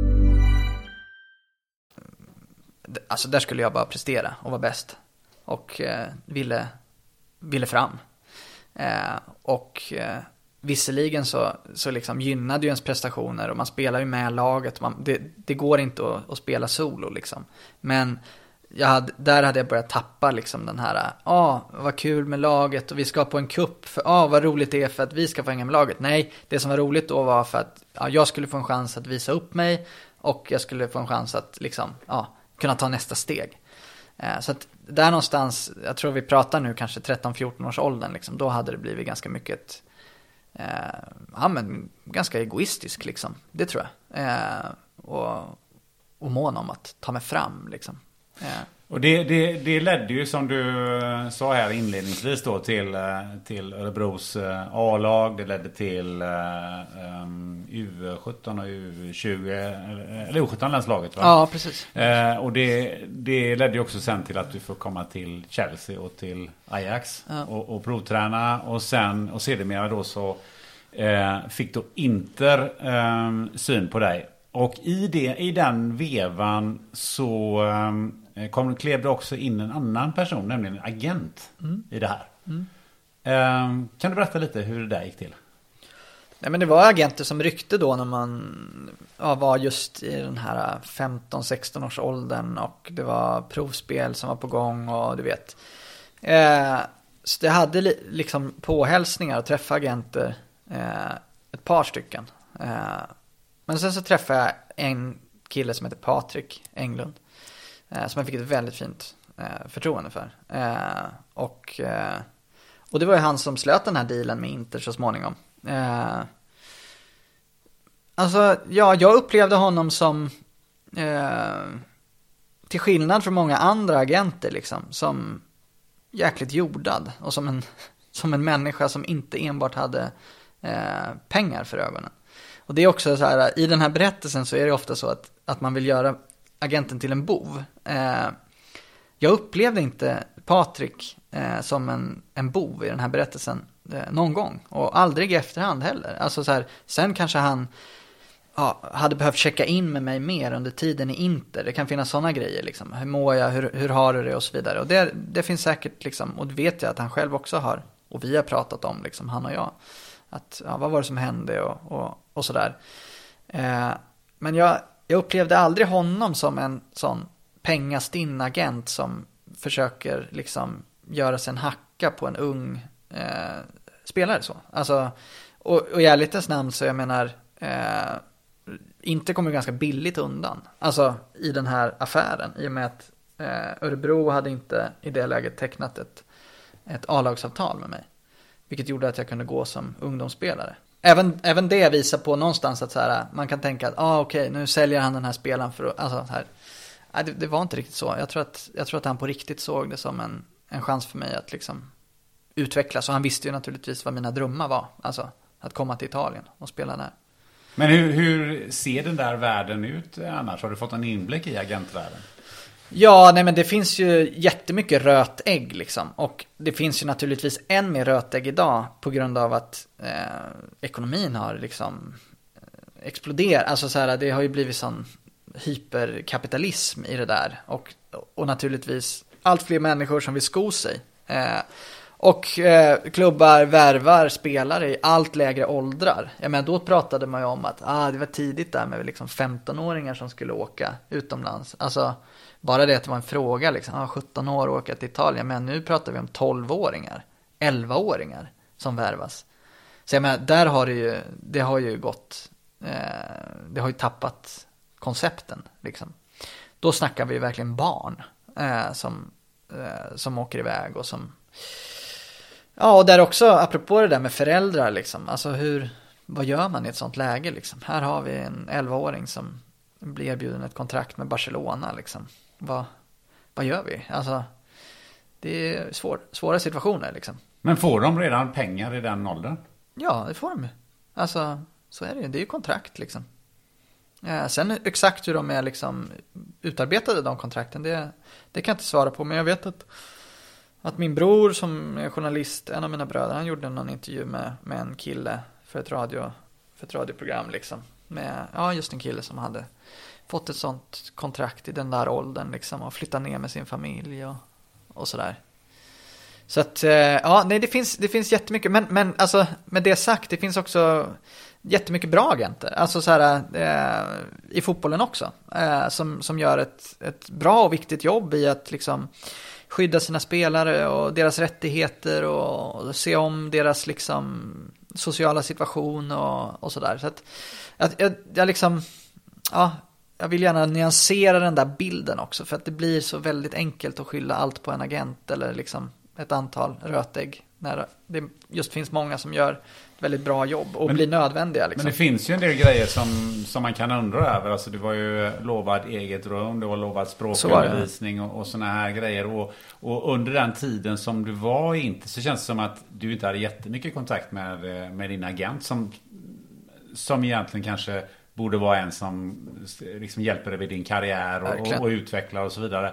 Alltså där skulle jag bara prestera och vara bäst. Och eh, ville, ville fram. Eh, och eh, visserligen så, så liksom gynnade ju ens prestationer och man spelar ju med laget. Man, det, det går inte att, att spela solo liksom. Men jag hade, där hade jag börjat tappa liksom den här, ja, ah, vad kul med laget och vi ska på en kupp för, ja, ah, vad roligt det är för att vi ska få hänga med laget. Nej, det som var roligt då var för att ja, jag skulle få en chans att visa upp mig och jag skulle få en chans att liksom, ja, kunna ta nästa steg. Eh, så att där någonstans, jag tror vi pratar nu kanske tretton fjorton års åldern liksom, då hade det blivit ganska mycket eh, ja men ganska egoistisk liksom, det tror jag. Eh, och, och mån om att ta mig fram liksom. Yeah. Och det, det, det ledde ju som du sa här inledningsvis då till, till Örebros A-lag. Det ledde till um, U sjutton och U tjugo eller U sjutton-landslaget va? Ja, precis. Eh, och det, det ledde ju också sen till att du får komma till Chelsea och till Ajax ja. och, och provträna. Och sen och sedermera då så eh, fick då Inter eh, syn på dig. Och i, det, i den vevan så um, kom, klev det också in en annan person, nämligen en agent mm. i det här. Mm. Um, kan du berätta lite hur det där gick till? Nej, men det var agenter som ryckte då när man ja, var just i den här femton sexton års åldern och det var provspel som var på gång och du vet. Eh, så det hade li- liksom påhälsningar och träffa agenter, eh, ett par stycken. Eh, Men sen så träffade jag en kille som heter Patrik Englund. Eh, som jag fick ett väldigt fint eh, förtroende för. Eh, och, eh, och det var ju han som slöt den här dealen med Inter så småningom. Eh, alltså, ja, jag upplevde honom som... Eh, till skillnad från många andra agenter liksom. Som jäkligt jordad. Och som en, som en människa som inte enbart hade eh, pengar för ögonen. Och det är också så här, i den här berättelsen så är det ofta så att, att man vill göra agenten till en bov. Eh, jag upplevde inte Patrik eh, som en, en bov i den här berättelsen eh, någon gång. Och aldrig i efterhand heller. Alltså så här, sen kanske han ja, hade behövt checka in med mig mer under tiden i Inter. Det kan finnas sådana grejer liksom. Hur mår jag, hur, hur har du det och så vidare. Och det, det finns säkert liksom, och det vet jag att han själv också har. Och vi har pratat om liksom, han och jag. Att, ja, vad var det som hände och, och, och sådär. Eh, men jag, jag upplevde aldrig honom som en sån pengastinn agent som försöker liksom göra sig en hacka på en ung eh, spelare. Så. Alltså, och, och i ärlighetens namn så jag menar eh, inte kommer ganska billigt undan. Alltså i den här affären. I och med att eh, Örebro hade inte i det läget tecknat ett, ett A-lagsavtal med mig. Vilket gjorde att jag kunde gå som ungdomsspelare. Även, även det visar på någonstans att så här, man kan tänka att ah, okej, okay, nu säljer han den här spelaren för att, alltså, så här. Nej, det, det var inte riktigt så. Jag tror att, jag tror att han på riktigt såg det som en, en chans för mig att liksom utvecklas. Och han visste ju naturligtvis vad mina drömmar var. Alltså att komma till Italien och spela där. Men hur, hur ser den där världen ut annars? Har du fått en inblick i agentvärlden? Ja, nej men det finns ju jättemycket röt ägg liksom. Och det finns ju naturligtvis än mer röt ägg idag på grund av att eh, ekonomin har liksom exploderat. Alltså så här, det har ju blivit sån hyperkapitalism i det där. Och, och naturligtvis allt fler människor som vill sko sig. Eh, och eh, klubbar värvar spelare i allt lägre åldrar. Ja, men då pratade man ju om att ah, det var tidigt där med liksom femtonåringar som skulle åka utomlands. Alltså bara det att det var en fråga, liksom, ah, sjutton år åka till Italien. Men nu pratar vi om tolvåringar, elvaåringar som värvas. Så jag menar, där har det ju, det har ju gått, eh, det har ju tappat koncepten liksom. Då snackar vi verkligen barn eh, som, eh, som åker iväg och som, ja, och där också, apropå det där med föräldrar liksom, alltså hur, vad gör man i ett sånt läge liksom? Här har vi en elvaåring som blir erbjuden ett kontrakt med Barcelona liksom. Vad, vad gör vi? Alltså, det är svår, svåra situationer liksom. Men får de redan pengar i den åldern? Ja, det får de. Alltså, så är det ju. Det är ju kontrakt liksom. Ja, sen exakt hur de är liksom utarbetade, de kontrakten, det, det kan jag inte svara på. Men jag vet att, att min bror som är journalist, en av mina bröder, han gjorde någon intervju med, med en kille för ett, radio, för ett radioprogram liksom. Med, ja, just en kille som hade fått ett sånt kontrakt i den där åldern liksom, och flyttat ner med sin familj och, och sådär. Så att, ja, nej, det finns, det finns jättemycket. Men, men alltså, med det sagt, det finns också jättemycket bra agenter. Alltså så här, eh, i fotbollen också. Eh, som, som gör ett, ett bra och viktigt jobb i att liksom skydda sina spelare och deras rättigheter och, och se om deras liksom sociala situation och, och sådär. Så att jag, jag, jag liksom, ja, jag vill gärna nyansera den där bilden också. För att det blir så väldigt enkelt att skylla allt på en agent eller liksom ett antal rötägg när det just finns många som gör ett väldigt bra jobb och men, blir nödvändiga. Liksom. Men det finns ju en del grejer som, som man kan undra över. Alltså, du var ju lovad eget rum, du var lovad språkundervisning och, och såna här grejer. Och, och under den tiden som du var inte, så känns det som att du inte hade jättemycket kontakt med, med din agent som, som egentligen kanske borde vara en som liksom hjälper dig vid din karriär och, och, och utvecklar och så vidare.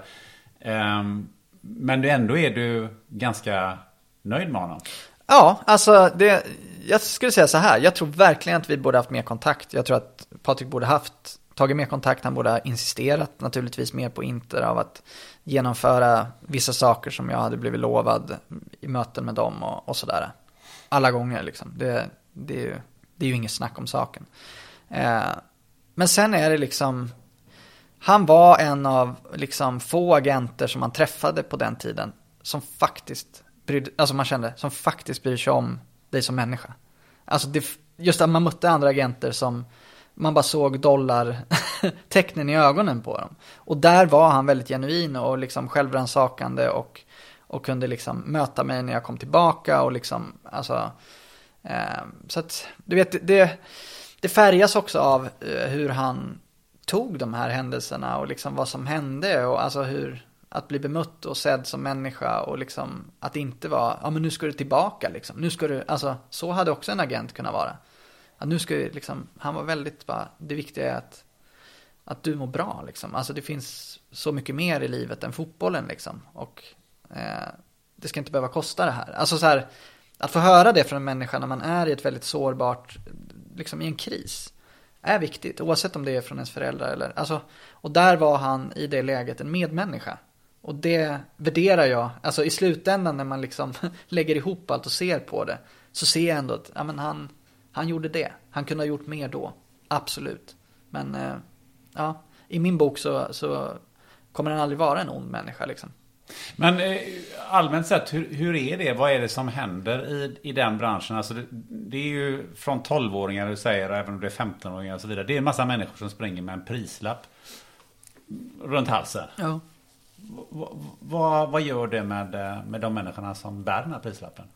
Um, Men ändå är du ganska nöjd med honom. Ja, alltså det, jag skulle säga så här. Jag tror verkligen att vi borde haft mer kontakt. Jag tror att Patrik borde haft tagit mer kontakt. Han borde ha insisterat naturligtvis mer på Inter av att genomföra vissa saker som jag hade blivit lovad i möten med dem och, och sådär. Alla gånger liksom. Det, det, är ju, det är ju inget snack om saken. Eh, men sen är det liksom... Han var en av liksom få agenter som man träffade på den tiden som faktiskt brydde, alltså man kände, som faktiskt bryr sig om dig som människa. Alltså det, just att man mötte andra agenter som man bara såg dollartecknen i ögonen på dem. Och där var han väldigt genuin och liksom självrannsakande och, och kunde liksom möta mig när jag kom tillbaka och liksom, alltså, eh, så att du vet, det, det färgas också av eh, hur han tog de här händelserna och liksom vad som hände och alltså hur att bli bemött och sedd som människa och liksom att inte vara, ja men nu ska du tillbaka liksom, nu ska du, alltså så hade också en agent kunnat vara. Att nu ska du liksom, han var väldigt bara, det viktiga är att att du mår bra liksom, alltså det finns så mycket mer i livet än fotbollen liksom och eh, det ska inte behöva kosta det här. Alltså så här, att få höra det från en människa när man är i ett väldigt sårbart, liksom i en kris, är viktigt, oavsett om det är från ens föräldrar eller, alltså, och där var han i det läget en medmänniska. Och det värderar jag, alltså i slutändan när man liksom lägger ihop allt och ser på det, så ser jag ändå att ja, men han, han gjorde det. Han kunde ha gjort mer då, absolut. Men eh, ja, i min bok så, så kommer han aldrig vara en ond människa liksom. Men eh, allmänt sett, hur, hur är det? Vad är det som händer i, i den branschen? Alltså det, det är ju från tolvåringar du säger, även om det är femtonåringar och så vidare. Det är en massa människor som springer med en prislapp runt halsen. Ja. V, vad, vad gör det med, med de människorna som bär den här prislappen?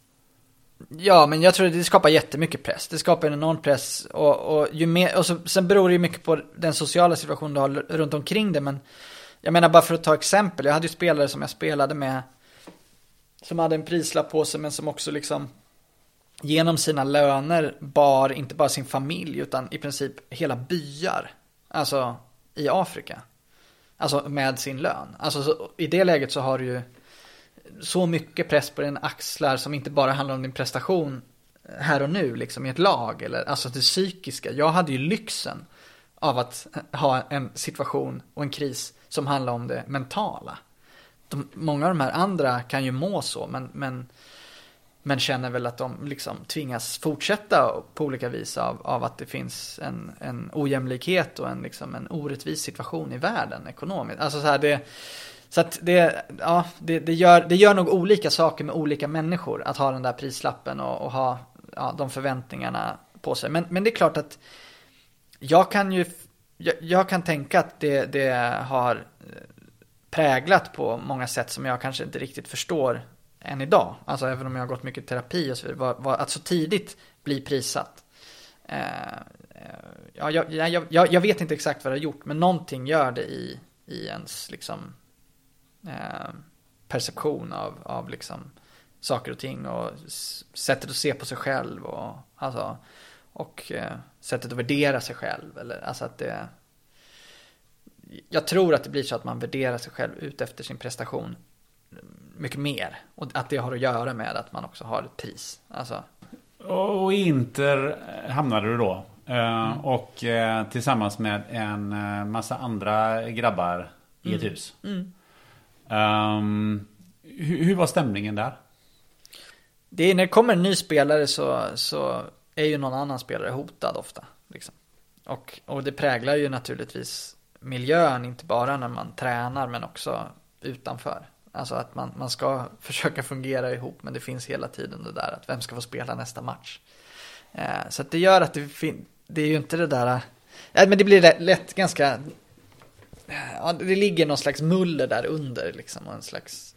Ja, men jag tror att det skapar jättemycket press. Det skapar en enorm press och, och, ju mer, och så, sen beror det ju mycket på den sociala situationen du har runt omkring det, men jag menar bara för att ta exempel, jag hade ju spelare som jag spelade med som hade en prislapp på sig men som också liksom genom sina löner bar inte bara sin familj utan i princip hela byar, alltså i Afrika, alltså med sin lön. Alltså så, i det läget så har du ju så mycket press på din axlar som inte bara handlar om din prestation här och nu liksom i ett lag eller alltså det psykiska. Jag hade ju lyxen av att ha en situation och en kris som handlar om det mentala. De, många av de här andra kan ju må så, men, men, men känner väl att de liksom tvingas fortsätta på olika vis av, av att det finns en, en ojämlikhet och en, liksom en orättvis situation i världen ekonomiskt. Alltså så här, det, så att det, ja, det, det, gör, det gör nog olika saker med olika människor att ha den där prislappen och, och ha ja, de förväntningarna på sig. Men, men det är klart att jag kan ju jag, jag kan tänka att det, det har präglat på många sätt som jag kanske inte riktigt förstår än idag. Alltså även om jag har gått mycket terapi och så vidare. Var, var, att så tidigt bli prissatt. Eh, ja, jag, jag, jag, jag vet inte exakt vad det har gjort, men någonting gör det i, i ens liksom, eh, perception av, av liksom, saker och ting och sättet att se på sig själv och, alltså, och eh, sättet att värdera sig själv. Eller, alltså att det, jag tror att det blir så att man värderar sig själv ut efter sin prestation mycket mer. Och att det har att göra med att man också har ett pris. Alltså. Och i Inter hamnade du då. Mm. Och tillsammans med en massa andra grabbar i ett mm. hus. Mm. Um, hur, hur var stämningen där? Det är, när det kommer en ny spelare så, så är ju någon annan spelare hotad ofta. Liksom. Och, och det präglar ju naturligtvis miljön, inte bara när man tränar men också utanför. Alltså att man, man ska försöka fungera ihop, men det finns hela tiden det där att vem ska få spela nästa match. Eh, så att det gör att det, fin- det är ju inte det där, eh, men det blir lätt, lätt ganska, ja, det ligger någon slags muller där under liksom, och en slags,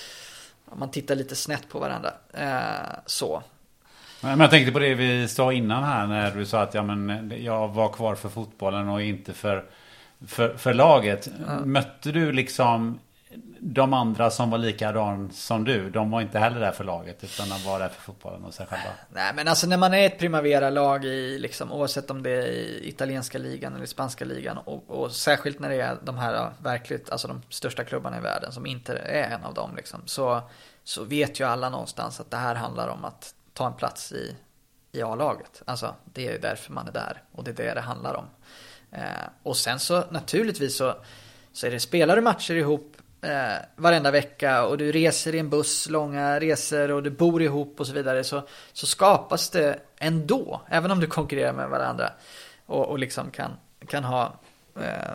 ja, man tittar lite snett på varandra. Eh, så. Men jag tänkte på det vi sa innan här när du sa att ja, men jag var kvar för fotbollen och inte för, för, för laget. Mm. Mötte du liksom de andra som var likadan som du? De var inte heller där för laget utan de var där för fotbollen och sig själva. Nej, men alltså när man är ett Primavera-lag i liksom, oavsett om det är i italienska ligan eller spanska ligan och, och särskilt när det är de här verkligt, alltså de största klubbarna i världen som inte är en av dem liksom, så, så vet ju alla någonstans att det här handlar om att ta en plats i, i A-laget. Alltså det är därför man är där och det är det det handlar om. Eh, och sen så naturligtvis så, så är det spelar du matcher ihop eh, varenda vecka och du reser i en buss, långa resor och du bor ihop och så vidare, så, så skapas det ändå, även om du konkurrerar med varandra och, och liksom kan, kan ha eh,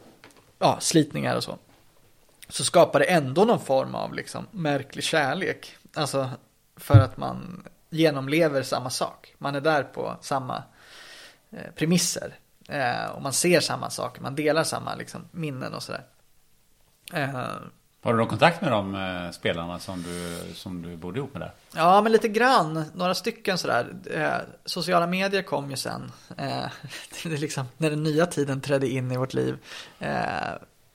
ja, slitningar och så, så skapar det ändå någon form av liksom märklig kärlek. Alltså för att man genomlever samma sak. Man är där på samma eh, premisser. Eh, och man ser samma saker. Man delar samma liksom, minnen och sådär. Eh, Har du någon kontakt med de eh, spelarna som du, som du bodde ihop med där? Ja, men lite grann. Några stycken sådär. Eh, sociala medier kom ju sen. Eh, det är liksom, när den nya tiden trädde in i vårt liv. Eh,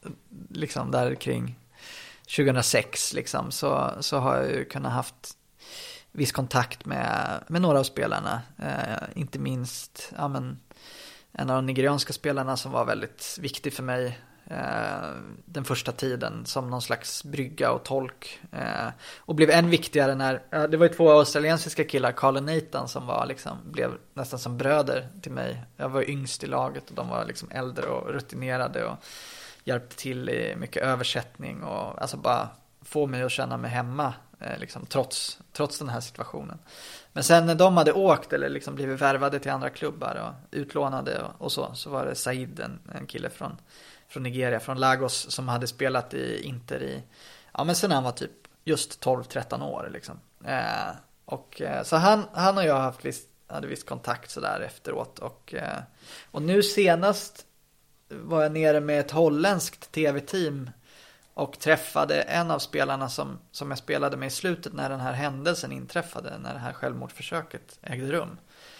liksom där kring tjugohundrasex liksom, så, så har jag ju kunnat haft viss kontakt med, med några av spelarna. Eh, inte minst ja, men, en av de nigerianska spelarna som var väldigt viktig för mig eh, den första tiden som någon slags brygga och tolk. Eh, och blev än viktigare när, ja, det var ju två australiensiska killar, Carl och Nathan, som var, liksom, blev nästan som bröder till mig. Jag var yngst i laget och de var liksom äldre och rutinerade och hjälpte till i mycket översättning och alltså bara få mig att känna mig hemma eh, liksom, trots, trots den här situationen. Men sen när de hade åkt eller liksom blivit värvade till andra klubbar och utlånade och, och så, så var det Said, en, en kille från, från Nigeria, från Lagos, som hade spelat i Inter i, ja men sen han var typ just tolv tretton år liksom. Eh, och eh, så han, han och jag haft viss, hade viss kontakt så där efteråt och, eh, och nu senast var jag nere med ett holländskt tv-team och träffade en av spelarna som, som jag spelade med i slutet när den här händelsen inträffade, när det här självmordsförsöket ägde rum.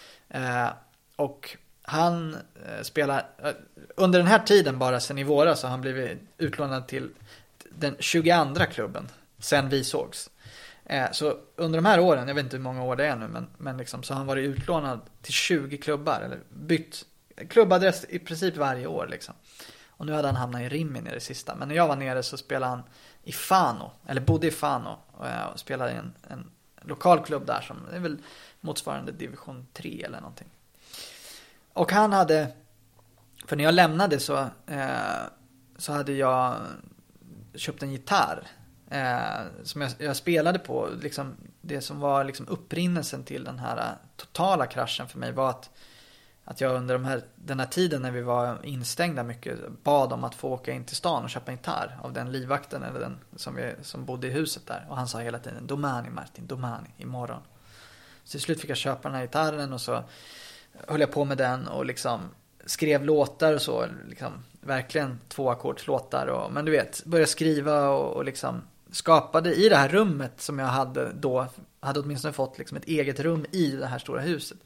Eh, och han eh, spelar, eh, under den här tiden bara sen i våras så har han blivit utlånad till den tjugoandra klubben sen vi sågs. Eh, så under de här åren, jag vet inte hur många år det är nu, men, men liksom, så har han varit utlånad till tjugo klubbar, eller bytt klubbadress i princip varje år liksom. Och nu hade han hamnat i Rimini i det sista. Men när jag var nere så spelade han i Fano, eller bodde i Fano och jag spelade i en, en lokal klubb där som är väl motsvarande division tre eller någonting. Och han hade För när jag lämnade så, eh, så hade jag köpt en gitarr eh, som jag, jag spelade på. Liksom, det som var liksom upprinnelsen till den här totala kraschen för mig var att, att jag under de här, den här tiden när vi var instängda mycket bad om att få åka in till stan och köpa en gitarr av den livvakten eller den som, vi, som bodde i huset där. Och han sa hela tiden, Domani Martin, Domani, imorgon. Så till slut fick jag köpa den här gitarren och så höll jag på med den och liksom skrev låtar och så, liksom, verkligen tvåackordslåtar och, men du vet, började skriva och, och liksom skapade i det här rummet som jag hade då, hade åtminstone fått liksom ett eget rum i det här stora huset.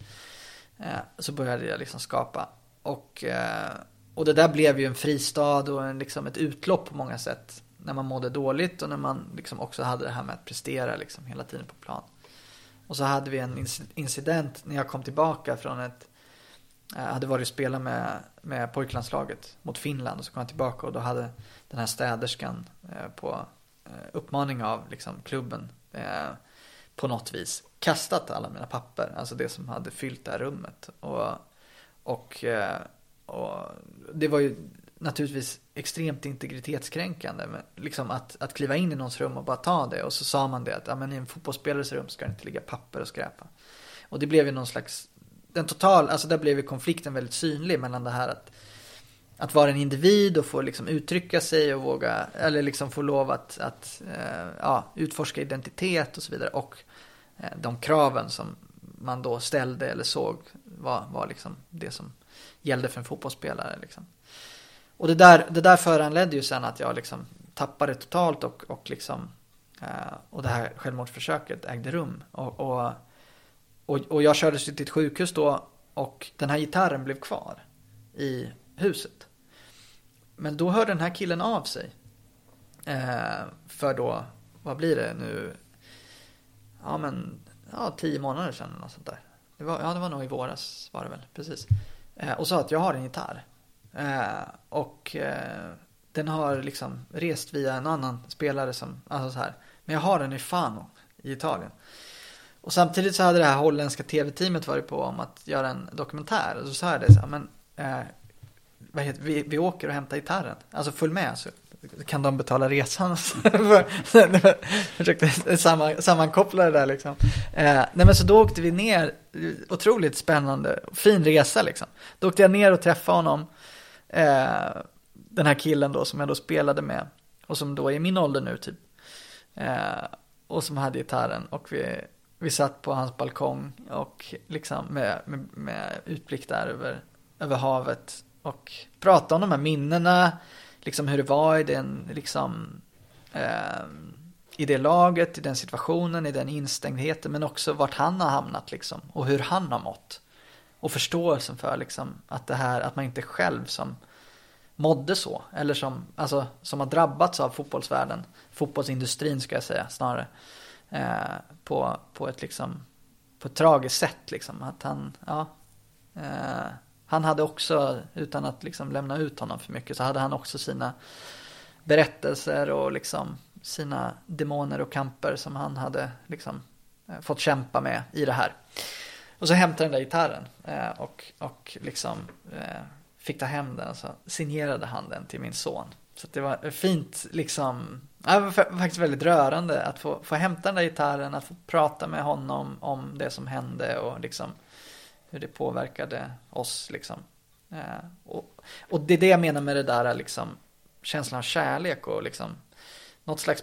Eh, så började jag liksom skapa och, eh, och det där blev ju en fristad och en, liksom ett utlopp på många sätt när man mådde dåligt och när man liksom också hade det här med att prestera liksom hela tiden på plan. Och så hade vi en incident när jag kom tillbaka från ett, jag hade varit och spelat med, med pojklandslaget mot Finland och så kom jag tillbaka och då hade den här städerskan eh, på eh, uppmaning av liksom klubben eh, på något vis kastat alla mina papper, alltså det som hade fyllt det här rummet och, och, eh, och det var ju naturligtvis extremt integritetskränkande men liksom att, att kliva in i någons rum och bara ta det och så sa man det att ja, men i en fotbollsspelares rum ska det inte ligga papper och skräpa och det blev ju någon slags den total, alltså där blev ju konflikten väldigt synlig mellan det här att, att vara en individ och få liksom uttrycka sig och våga, eller liksom få lov att, att eh, ja, utforska identitet och så vidare och eh, de kraven som man då ställde eller såg var, var liksom det som gällde för en fotbollsspelare liksom. Och det där, det där föranledde ju sen att jag liksom tappade totalt och, och liksom eh, och det här självmordsförsöket ägde rum och, och Och, och jag kördes till ett sjukhus då och den här gitarren blev kvar i huset. Men då hörde den här killen av sig. Eh, för då, vad blir det nu? Ja men, ja tio månader sedan eller något sånt där. Det var, ja det var nog i våras var det väl, precis. Eh, och sa att jag har en gitarr. Eh, och eh, den har liksom rest via en annan spelare som, alltså så här. Men jag har den i Fano i Italien. Och samtidigt så hade det här holländska tv-teamet varit på om att göra en dokumentär. Och så sa jag det så här, men eh, vad heter, vi, vi åker och hämtar gitarren. Alltså full med så kan de betala resan. Försökte samman, sammankoppla det där liksom. Eh, nej men så då åkte vi ner, otroligt spännande, fin resa liksom. Då åkte jag ner och träffade honom. Eh, den här killen då som jag då spelade med. Och som då är i min ålder nu typ. Eh, och som hade gitarren och vi... Vi satt på hans balkong och liksom med, med, med utblick där över, över havet och pratade om de här minnena, liksom hur det var i den liksom eh, i det laget, i den situationen, i den instängdheten, men också vart han har hamnat liksom och hur han har mått och förståelsen för liksom att det här att man inte själv som mådde så eller som alltså som har drabbats av fotbollsvärlden, fotbollsindustrin ska jag säga snarare. Eh, på, på ett liksom på ett tragiskt sätt liksom att han ja eh, han hade också utan att liksom lämna ut honom för mycket så hade han också sina berättelser och liksom sina demoner och kamper som han hade liksom eh, fått kämpa med i det här och så hämtade den där gitarren eh, och, och liksom eh, fick ta hem den och så signerade han den till min son så det var fint liksom. Det var faktiskt väldigt rörande att få, få hämta den där gitarren, att få prata med honom om det som hände och liksom hur det påverkade oss liksom. Eh, och, och det är det jag menar med det där liksom känslan av kärlek och liksom något slags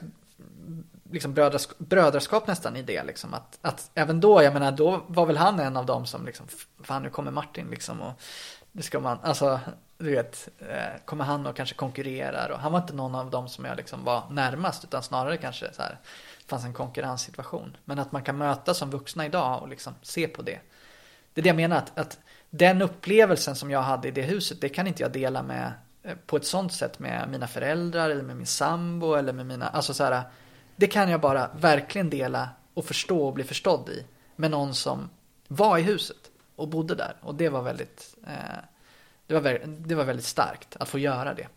liksom brödraskap, brödraskap nästan i det liksom att, att även då, jag menar då var väl han en av dem som liksom fan nu kommer Martin liksom och det ska man, alltså du vet, eh, kommer han och kanske konkurrerar och han var inte någon av dem som jag liksom var närmast utan snarare kanske så här fanns en konkurrenssituation men att man kan mötas som vuxna idag och liksom se på det. Det är det jag menar att, att den upplevelsen som jag hade i det huset det kan inte jag dela med eh, på ett sånt sätt med mina föräldrar eller med min sambo eller med mina, alltså så här det kan jag bara verkligen dela och förstå och bli förstådd i med någon som var i huset och bodde där och det var väldigt eh, Det var, väldigt, det var väldigt starkt att få göra det.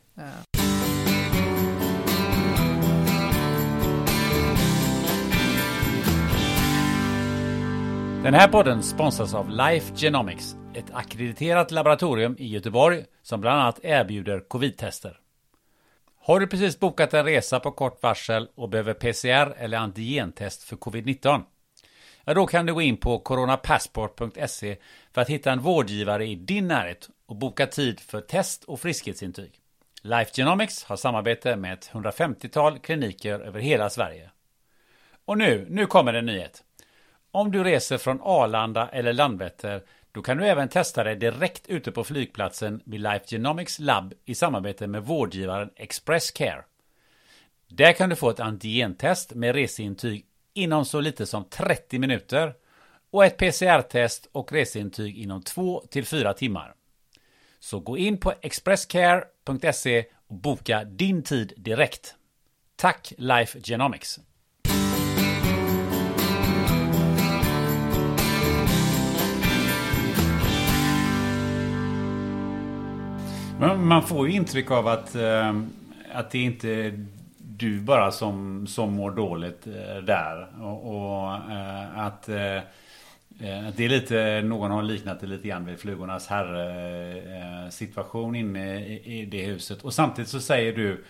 Den här podden sponsras av Life Genomics. ett akkrediterat laboratorium i Göteborg som bland annat erbjuder covid-tester. Har du precis bokat en resa på kort varsel och behöver P C R eller antigentest för covid nitton? Ja, då kan du gå in på coronapassport punkt se för att hitta en vårdgivare i din närhet och boka tid för test och friskhetsintyg. Life Genomics har samarbete med ett hundrafemtiotal kliniker över hela Sverige. Och nu, nu kommer en nyhet. Om du reser från Arlanda eller Landvetter, då kan du även testa dig direkt ute på flygplatsen vid Life Genomics Lab i samarbete med vårdgivaren Express Care. Där kan du få ett antigentest med reseintyg inom så lite som trettio minuter och ett P C R-test och reseintyg inom två till fyra timmar. Så gå in på expresscare punkt se och boka din tid direkt. Tack Life Genomics! Man får ju intryck av att, att det inte är du bara som, som mår dåligt där. Och, och att, att det är lite, någon har liknat det lite grann vid Flugornas herre situation inne i, i det huset. Och samtidigt så säger du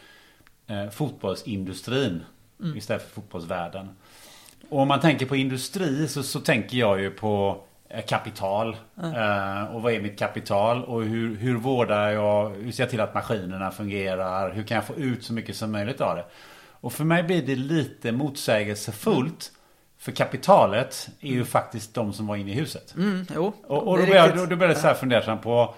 fotbollsindustrin mm. istället för fotbollsvärlden. Och om man tänker på industri så, så tänker jag ju på kapital. Mm. Uh, och vad är mitt kapital? Och hur, hur vårdar jag? Hur ser jag till att maskinerna fungerar? Hur kan jag få ut så mycket som möjligt av det? Och för mig blir det lite motsägelsefullt. Mm. För kapitalet är ju mm. faktiskt de som var inne i huset. Mm, jo, och och då börjar jag, då, då börjar jag så här fundera på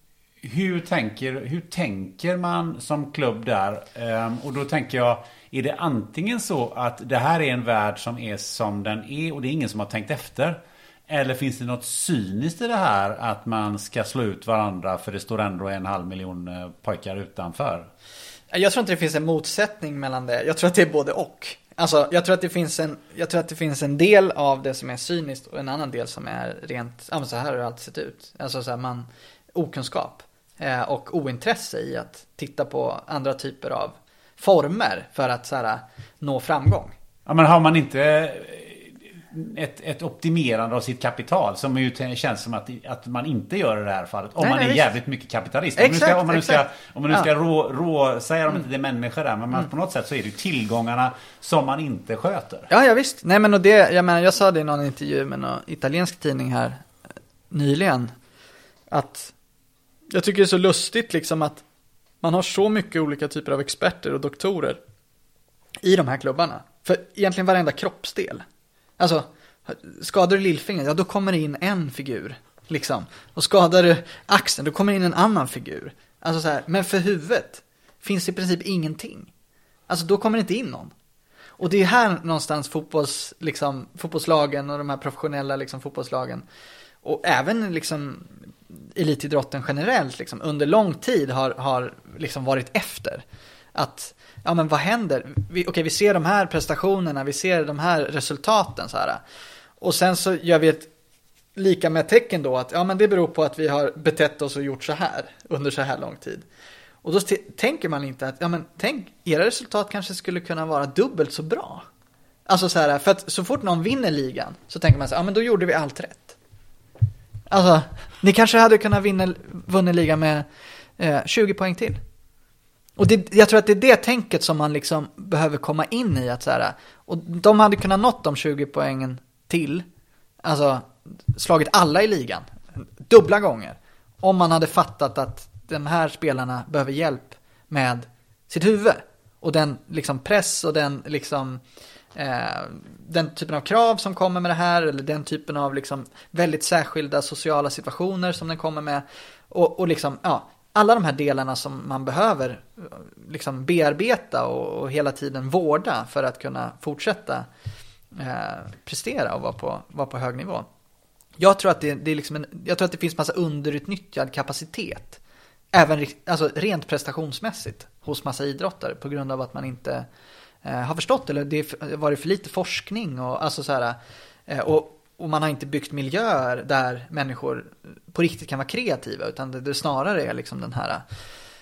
hur tänker, hur tänker man som klubb där? Um, och då tänker jag, är det antingen så att det här är en värld som är som den är och det är ingen som har tänkt efter? Eller finns det något cyniskt i det här att man ska slå ut varandra för det står ändå en halv miljon pojkar utanför? Jag tror inte det finns en motsättning mellan det. Jag tror att det är både och. Alltså, jag tror att det finns en, jag tror att det finns en del av det som är cyniskt och en annan del som är rent, ja men så här har det alltid sett ut. Alltså så här, man, okunskap eh, och ointresse i att titta på andra typer av former för att så här, nå framgång. Ja, men har man inte ett, ett optimerande av sitt kapital som ju känns som att, att man inte gör i det här fallet om nej, man är nej, jävligt mycket kapitalist. Exakt, om man nu ska, om man nu ska, om man nu ska rå, rå, säger de inte det är människor där, men man, mm. på något sätt så är det ju tillgångarna som man inte sköter. Ja, ja visst. Nej, men och det, jag, menar, jag sa det i någon intervju med någon italiensk tidning här nyligen att jag tycker det är så lustigt liksom att man har så mycket olika typer av experter och doktorer i de här klubbarna. För egentligen varenda kroppsdel. Alltså, skadar du lillfingret, ja då kommer det in en figur. Liksom. Och skadar du axeln, då kommer det in en annan figur. Alltså så här, men för huvudet finns i princip ingenting. Alltså då kommer det inte in någon. Och det är här någonstans fotbolls, liksom, fotbollslagen och de här professionella liksom, fotbollslagen och även liksom elitidrotten generellt liksom, under lång tid har, har liksom varit efter. Att, ja men vad händer? Vi, okej, vi ser de här prestationerna, vi ser de här resultaten så här. Och sen så gör vi ett lika med tecken då att ja men det beror på att vi har betett oss och gjort så här under så här lång tid. Och då t- tänker man inte att ja men tänk, era resultat kanske skulle kunna vara dubbelt så bra. Alltså så här, för att så fort någon vinner ligan så tänker man så ja men då gjorde vi allt rätt. Alltså, ni kanske hade kunnat vinna vunnit ligan med eh, tjugo poäng till. Och det, jag tror att det är det tänket som man liksom behöver komma in i att så här, och de hade kunnat nått de tjugo poängen till, alltså slagit alla i ligan dubbla gånger om man hade fattat att de här spelarna behöver hjälp med sitt huvud och den liksom press och den liksom eh, den typen av krav som kommer med det här eller den typen av liksom väldigt särskilda sociala situationer som den kommer med och, och liksom ja alla de här delarna som man behöver liksom bearbeta och, och hela tiden vårda för att kunna fortsätta eh, prestera och vara på, vara på hög nivå. Jag tror att det, det är liksom en, jag tror att det finns massa underutnyttjad kapacitet även alltså rent prestationsmässigt hos massa idrottare på grund av att man inte eh, har förstått eller det har varit för lite forskning och alltså så här eh, och Och man har inte byggt miljöer där människor på riktigt kan vara kreativa utan det, det snarare är liksom den här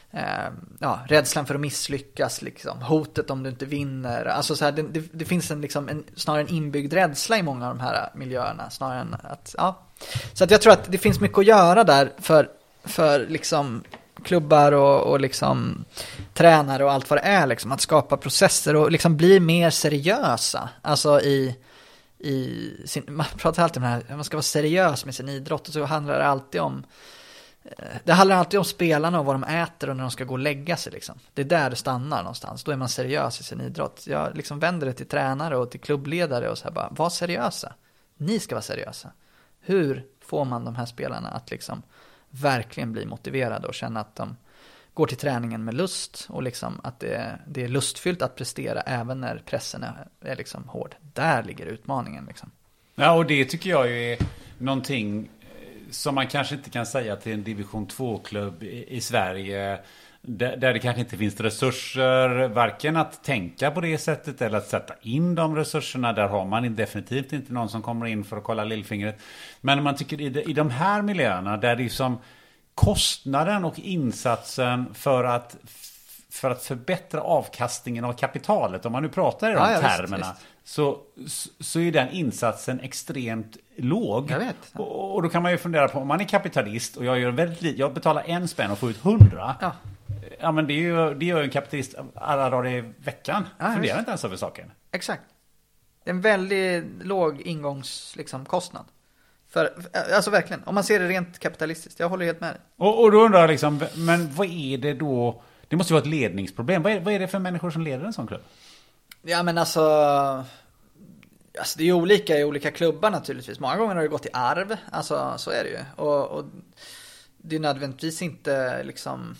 eh, ja, rädslan för att misslyckas, liksom, hotet om du inte vinner. Alltså så här, det, det, det finns en, liksom, en, snarare en inbyggd rädsla i många av de här miljöerna. Snarare än att, ja. Så att jag tror att det finns mycket att göra där för, för liksom, klubbar och, och liksom, tränare och allt vad det är. Liksom, att skapa processer och liksom, bli mer seriösa. Alltså i... I sin, man pratar alltid om det här, man ska vara seriös med sin idrott, och så handlar det alltid om det handlar alltid om spelarna och vad de äter och när de ska gå och lägga sig liksom. Det är där det stannar någonstans. Då är man seriös i sin idrott. Jag liksom vänder det till tränare och till klubbledare och så här bara, var seriösa. Ni ska vara seriösa. Hur får man de här spelarna att liksom verkligen bli motiverade och känna att de går till träningen med lust och liksom att det, det är lustfyllt att prestera även när pressen är, är liksom hård. Där ligger utmaningen liksom. Ja, och det tycker jag är någonting som man kanske inte kan säga till en division två-klubb i, i Sverige där, där det kanske inte finns resurser varken att tänka på det sättet eller att sätta in de resurserna. Där har man definitivt inte någon som kommer in för att kolla lillfingret. Men man tycker i, de, i de här miljöerna där det är som kostnaden och insatsen för att, för att förbättra avkastningen av kapitalet, om man nu pratar i de ja, ja, termerna, visst, visst. Så, så är den insatsen extremt låg. Jag vet. Och, och då kan man ju fundera på, om man är kapitalist och jag gör väldigt jag betalar en spänn och får ut hundra. Ja. Ja, men det är ju det gör en kapitalist alla dagar i veckan. Ja, funderar inte ens över saken. Exakt. Det är en väldigt låg ingångskostnad. Liksom, kostnad. För, alltså verkligen, om man ser det rent kapitalistiskt, jag håller helt med dig. Och, och då undrar jag liksom, men vad är det då? Det måste ju vara ett ledningsproblem. Vad är, vad är det för människor som leder en sån klubb? Ja, men alltså, alltså det är ju olika i olika klubbar naturligtvis. Många gånger har det gått i arv, alltså så är det ju. Och, och det är nödvändigtvis inte liksom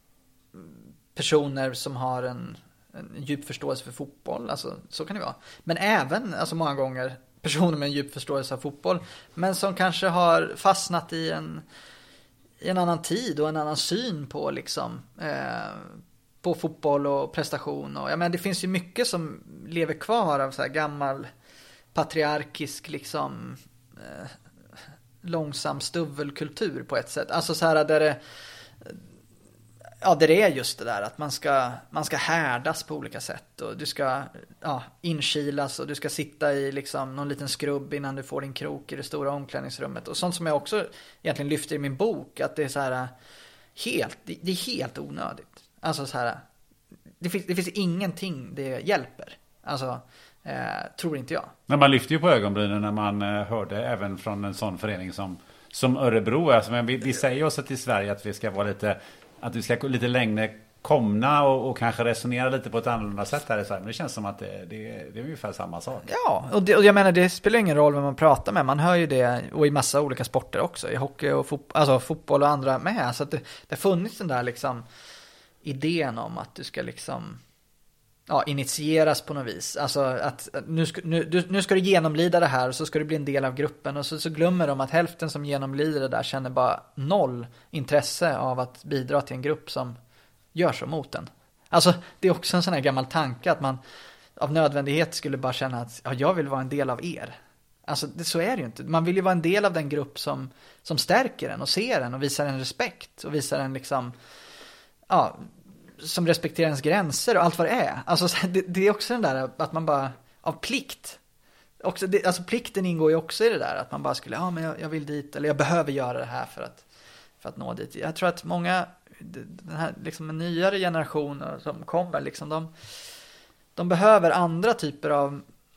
personer som har en, en djup förståelse för fotboll, alltså så kan det vara. Men även, alltså många gånger personer med en djup förståelse av fotboll, men som kanske har fastnat i en, i en annan tid och en annan syn på liksom eh, på fotboll och prestation. Och, jag menar, det finns ju mycket som lever kvar av så här gammal patriarkisk liksom eh, långsam stuvelkultur på ett sätt. Alltså så här där det ja, det är just det där att man ska, man ska härdas på olika sätt och du ska ja, inkilas och du ska sitta i liksom någon liten skrubb innan du får din krok i det stora omklädningsrummet. Och sånt som jag också egentligen lyfter i min bok, att det är så här helt, det, det är helt onödigt. Alltså så här, det finns, det finns ingenting det hjälper. Alltså, eh, tror inte jag. Men man lyfter ju på ögonbrynen när man eh, hörde även från en sån förening som, som Örebro. Alltså, men vi, vi säger oss att i Sverige att vi ska vara lite... att vi ska gå lite längre komna och, och kanske resonera lite på ett annorlunda sätt här i Sverige. Men det känns som att det, det, det är ungefär samma sak. Ja, och, det, och jag menar det spelar ingen roll vem man pratar med. Man hör ju det och i massa olika sporter också. I hockey och fot, alltså fotboll och andra med. Så att det, det har funnits den där liksom idén om att du ska liksom ja, initieras på något vis. Alltså att nu ska, nu, du, nu ska du genomlida det här och så ska du bli en del av gruppen. Och så, så glömmer de att hälften som genomlider det där känner bara noll intresse av att bidra till en grupp som gör så mot den. Alltså det är också en sån här gammal tanke att man av nödvändighet skulle bara känna att ja, jag vill vara en del av er. Alltså det, så är det ju inte. Man vill ju vara en del av den grupp som, som stärker en och ser en och visar en respekt och visar en liksom ja, som respekterar ens gränser och allt vad det är. Alltså det, det är också den där att man bara av plikt också, det, alltså plikten ingår ju också i det där att man bara skulle, ja men jag, jag vill dit eller jag behöver göra det här för att, för att nå dit. Jag tror att många den här liksom en nyare generation som kommer liksom de, de behöver andra typer av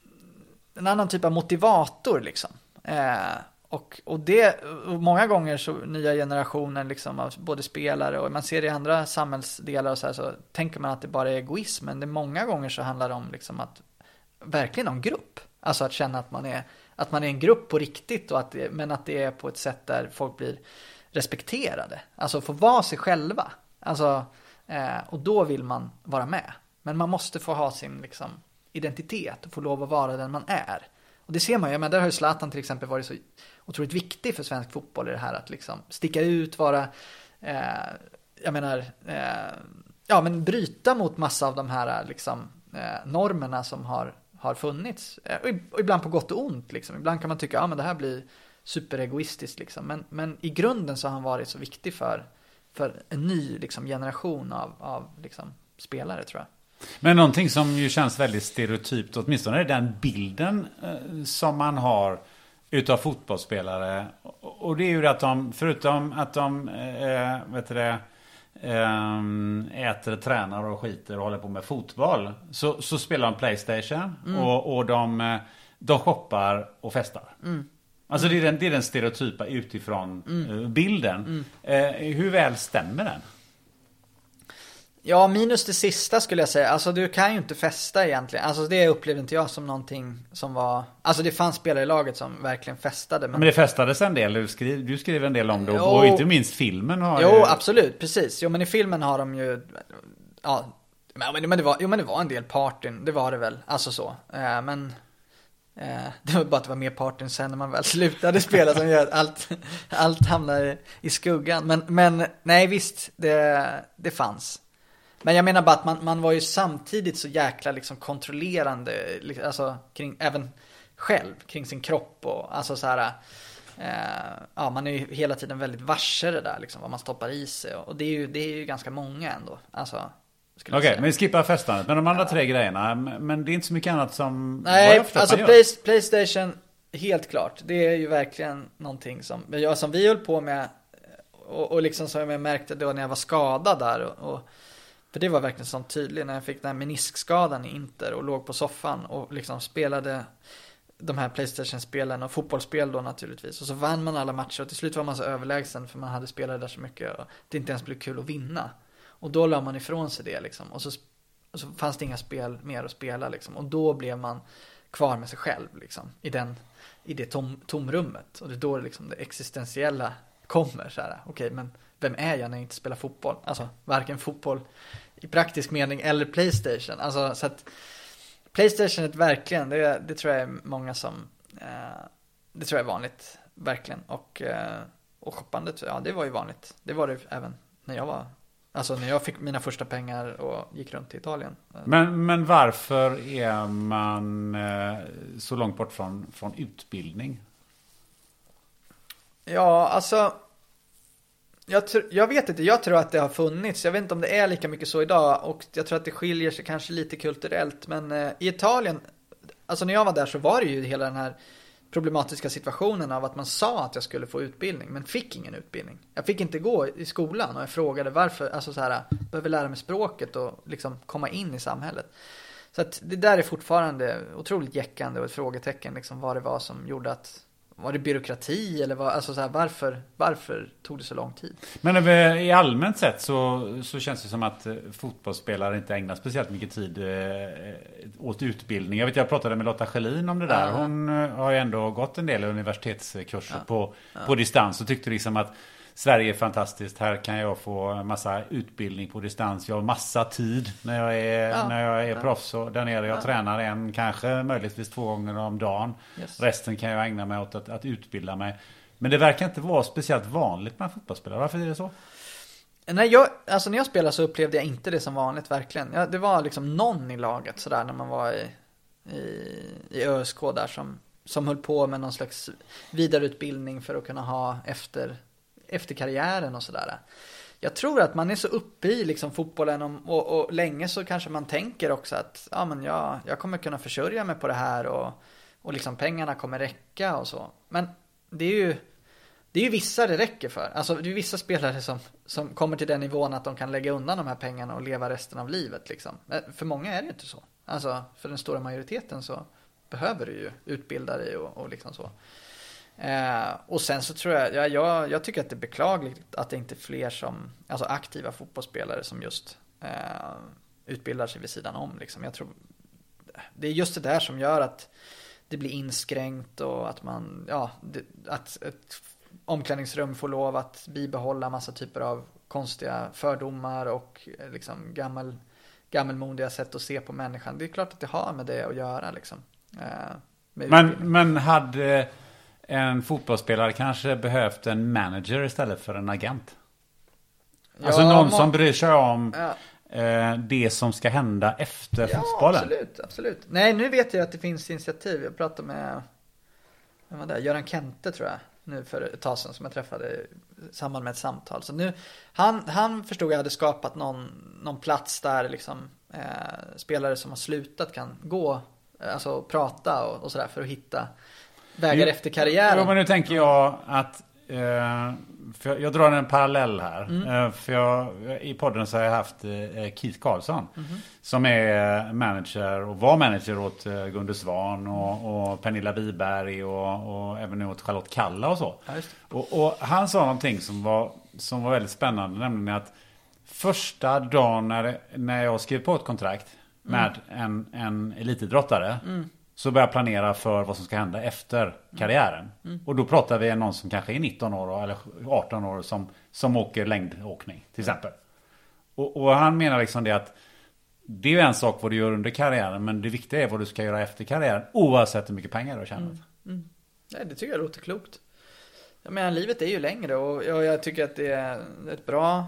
en annan typ av motivator liksom. Eh, Och, och det och många gånger så nya generationer liksom av både spelare och man ser det i andra samhällsdelar och så här, så tänker man att det bara är egoism, men det många gånger så handlar det om liksom att verkligen om grupp. Alltså att känna att man är att man är en grupp på riktigt och att det, men att det är på ett sätt där folk blir respekterade. Alltså få vara sig själva. Alltså eh, och då vill man vara med. Men man måste få ha sin liksom identitet och få lov att vara den man är. Och det ser man ju, men där har ju Zlatan till exempel varit så otroligt viktig för svensk fotboll i det här att liksom sticka ut, vara eh, jag menar eh, ja men bryta mot massa av de här liksom eh, normerna som har, har funnits eh, och ibland på gott och ont liksom. Ibland kan man tycka ja men det här blir superegoistiskt liksom, men, men i grunden så har han varit så viktig för, för en ny liksom, generation av, av liksom, spelare, tror jag. Men någonting som ju känns väldigt stereotypt, åtminstone är den bilden eh, som man har utav fotbollsspelare. Och, och det är ju att de, förutom att de eh, vet du det, eh, äter, tränar och skiter och håller på med fotboll, så, så spelar de PlayStation mm. och, och de, de shoppar och festar. Mm. Alltså det är, den, det är den stereotypa utifrån mm. eh, bilden. Mm. Eh, hur väl stämmer den? Ja, minus det sista skulle jag säga. Alltså du kan ju inte festa egentligen. Alltså det upplevde inte jag som någonting som var... Alltså det fanns spelare i laget som verkligen festade. Men, men det festades en del. Du skriver, du skriver en del om det. Jo, och inte minst filmen har Jo, ju... absolut. Precis. Jo, men i filmen har de ju... Ja, men det var, jo, men det var en del partyn. Det var det väl. Alltså så. Eh, men... Eh, det var bara att det var mer partyn sen när man väl slutade spela som gör att allt, allt hamnar i skuggan. Men, men nej, visst. Det, det fanns. Men jag menar bara att man, man var ju samtidigt så jäkla liksom kontrollerande alltså kring, även själv kring sin kropp och alltså så här eh, ja, man är ju hela tiden väldigt varse det där liksom vad man stoppar i sig och det är ju, det är ju ganska många ändå alltså. Okej, okay, men vi skippar festandet. Men de andra ja. tre grejerna, men det är inte så mycket annat som... Nej, alltså play, PlayStation, helt klart. Det är ju verkligen någonting som, ja, som vi höll på med och, och liksom som jag märkte då när jag var skadad där och, och för det var verkligen så tydligt när jag fick den här meniskskadan i Inter och låg på soffan och liksom spelade de här PlayStation-spelen och fotbollsspel då naturligtvis. Och så vann man alla matcher och till slut var man så överlägsen för man hade spelat där så mycket och det inte ens blev kul att vinna. Och då la man ifrån sig det liksom. Och så, och så fanns det inga spel mer att spela liksom. Och då blev man kvar med sig själv liksom. I, den, i det tom, tomrummet. Och det är då liksom det existentiella kommer. Så här, okej, men vem är jag när jag inte spelar fotboll? Alltså varken fotboll i praktisk mening eller PlayStation. Alltså så att PlayStation är verkligen, det, det tror jag är många som, eh, det tror jag är vanligt. Verkligen. Och, eh, och shoppandet, ja det var ju vanligt. Det var det även när jag var... Alltså när jag fick mina första pengar och gick runt i Italien. Men, men varför är man eh, så långt bort från, från utbildning? Ja, alltså... Jag, tr- jag vet inte, jag tror att det har funnits. Jag vet inte om det är lika mycket så idag. Och jag tror att det skiljer sig kanske lite kulturellt. Men eh, i Italien, alltså när jag var där så var det ju hela den här problematiska situationen av att man sa att jag skulle få utbildning men fick ingen utbildning. Jag fick inte gå i skolan och jag frågade varför, alltså så här, behöver lära mig språket och liksom komma in i samhället. Så att det där är fortfarande otroligt jäckande och ett frågetecken liksom vad det var som gjorde att, var det byråkrati eller vad, alltså så här, varför, varför tog det så lång tid? Men i allmänt sett så, så känns det som att fotbollsspelare inte ägnar speciellt mycket tid eh, åt utbildning. Jag vet, jag pratade med Lotta Schelin om det där. Hon har ju ändå gått en del universitetskurser ja. på, ja. på distans och tyckte liksom att Sverige är fantastiskt. Här kan jag få massa utbildning på distans. Jag har massa tid när jag är, ja. när jag är ja. proffs. Och där nere jag ja. tränar en, kanske möjligtvis två gånger om dagen. Yes. Resten kan jag ägna mig åt att, att utbilda mig. Men det verkar inte vara speciellt vanligt med fotbollsspelare. Varför är det så? Nej, jag, alltså när jag spelade så upplevde jag inte det som vanligt verkligen. Ja, det var liksom någon i laget sådär när man var i, i, i ÖSK där som, som höll på med någon slags vidareutbildning för att kunna ha efter... efter karriären och sådär. Jag tror att man är så uppe i liksom fotbollen och, och, och länge så kanske man tänker också att ja, men jag, jag kommer kunna försörja mig på det här och, och liksom pengarna kommer räcka och så. Men det är ju det är ju vissa det räcker för. Alltså det är vissa spelare som, som kommer till den nivån att de kan lägga undan de här pengarna och leva resten av livet liksom. För många är det inte så. Alltså för den stora majoriteten så behöver du ju utbilda dig och, och liksom så. Eh, och sen så tror jag, ja, jag jag tycker att det är beklagligt att det inte är fler som, alltså aktiva fotbollsspelare som just eh, utbildar sig vid sidan om liksom. Jag tror det är just det där som gör att det blir inskränkt och att man, ja, det, att ett omklädningsrum får lov att bibehålla massa typer av konstiga fördomar och liksom gammal, gammalmodiga sätt att se på människan. Det är klart att det har med det att göra liksom. Eh, men, men hade en fotbollsspelare kanske behövt en manager istället för en agent? Alltså ja, någon må- som bryr sig om ja. eh, det som ska hända efter ja, fotbollen. Absolut, absolut. Nej, nu vet jag att det finns initiativ. Jag pratade med vem var det? Göran Kente tror jag. nu för ett tag sedan som jag träffade i samband med ett samtal. Så nu, han, han förstod jag hade skapat någon, någon plats där liksom, eh, spelare som har slutat kan gå, alltså prata och, och sådär för att hitta vägar jo, efter karriären. Jo, men nu tänker jag att eh, för jag, jag drar en parallell här. Mm. Eh, för jag, i podden så har jag haft eh, Keith Karlsson mm. som är manager och var manager åt eh, Gunde Svan och, och Pernilla Wiberg och, och även åt Charlotte Kalla och så. Ja, och, och han sa någonting som var, som var väldigt spännande, nämligen att första dagen när, när jag skrev på ett kontrakt med mm. en, en elitidrottare mm. så börjar jag planera för vad som ska hända efter karriären. Mm. Och då pratar vi om någon som kanske är nitton år eller arton år som, som åker längdåkning till exempel. Och, och han menar liksom det att det är en sak vad du gör under karriären, men det viktiga är vad du ska göra efter karriären oavsett hur mycket pengar du har tjänat. Mm. Mm. Nej, det tycker jag låter klokt. Jag menar, livet är ju längre och jag, jag tycker att det är ett bra...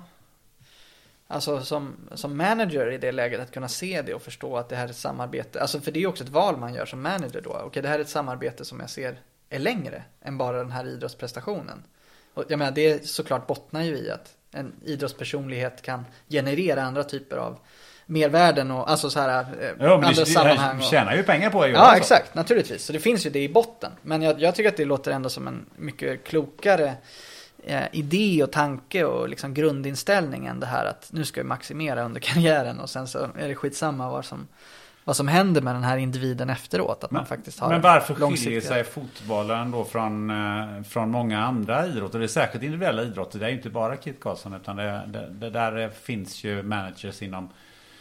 Alltså som, som manager i det läget att kunna se det och förstå att det här är ett samarbete. Alltså för det är ju också ett val man gör som manager då. Okej, det här är ett samarbete som jag ser är längre än bara den här idrottsprestationen. Och jag menar, det såklart bottnar ju i att en idrottspersonlighet kan generera andra typer av mervärden och alltså så här eh, ja, men andra det, sammanhang. Det tjänar ju pengar på det. Ja, alltså. Exakt, naturligtvis. Så det finns ju det i botten. Men jag, jag tycker att det låter ändå som en mycket klokare eh, idé och tanke och liksom grundinställning än det här att nu ska vi maximera under karriären och sen så är det skitsamma vad som, vad som händer med den här individen efteråt. Att men, man faktiskt har men varför skiljer sig fotbollen då från, eh, från många andra idrotter? Det är säkert individuella idrotter. Det är ju inte bara Kit Karlsson utan det, det, det där finns ju managers inom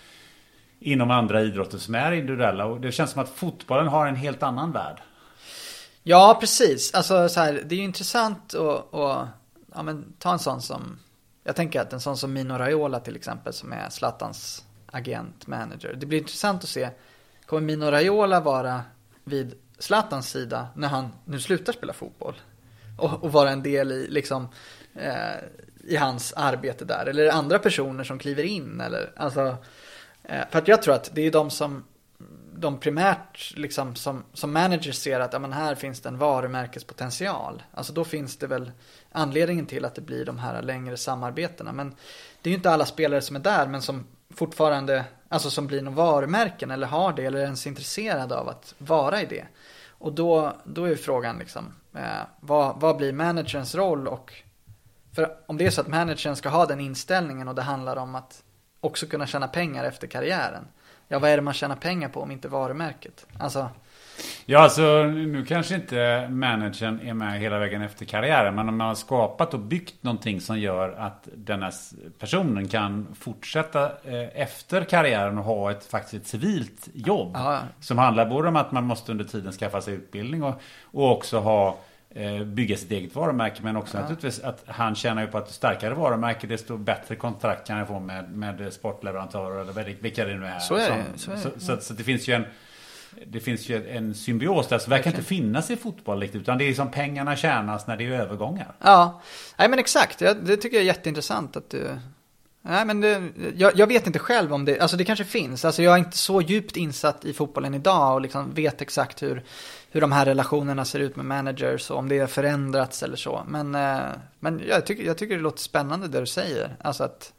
inom andra idrotter som är individuella och det känns som att fotbollen har en helt annan värld. Ja, precis. Alltså så här, det är ju intressant att, att ja, men, ta en sån som jag tänker att en sån som Mino Raiola till exempel som är Zlatans agent, manager. Det blir intressant att se, kommer Mino Raiola vara vid Zlatans sida när han nu slutar spela fotboll och, och vara en del i liksom eh, i hans arbete där, eller är det andra personer som kliver in eller alltså. För att jag tror att det är de som de primärt liksom som, som manager ser att ja, men här finns det en varumärkespotential. Alltså då finns det väl anledningen till att det blir de här längre samarbetena. Men det är ju inte alla spelare som är där men som fortfarande alltså som blir någon varumärken eller har det eller är ens intresserade av att vara i det. Och då, då är ju frågan liksom eh, vad, vad blir managerns roll och för om det är så att managern ska ha den inställningen och det handlar om att också kunna tjäna pengar efter karriären. Ja, vad är det man tjänar pengar på om inte varumärket? Alltså... Ja, alltså nu kanske inte managern är med hela vägen efter karriären. Men om man har skapat och byggt någonting som gör att den här personen kan fortsätta eh, efter karriären och ha ett faktiskt ett civilt jobb. Ja. Som handlar både om att man måste under tiden skaffa sig utbildning och, och också ha bygga sitt eget varumärke, men också ja. naturligtvis att han tjänar ju på att starkare varumärke desto bättre kontrakt kan jag få med, med sportleverantörer eller vilka det nu är. Så är det. Så, är det. Så, så, så det finns ju en det finns ju en symbios där, så verkar inte finnas i fotboll riktigt, utan det är som pengarna tjänas när det är övergångar. Ja, nej men exakt, det, det tycker jag är jätteintressant att du nej men det, jag, jag vet inte själv om det, alltså det kanske finns, alltså jag är inte så djupt insatt i fotbollen idag och liksom vet exakt hur hur de här relationerna ser ut med managers och om det har förändrats eller så. Men, men jag, tycker, jag tycker det låter spännande det du säger. Alltså att,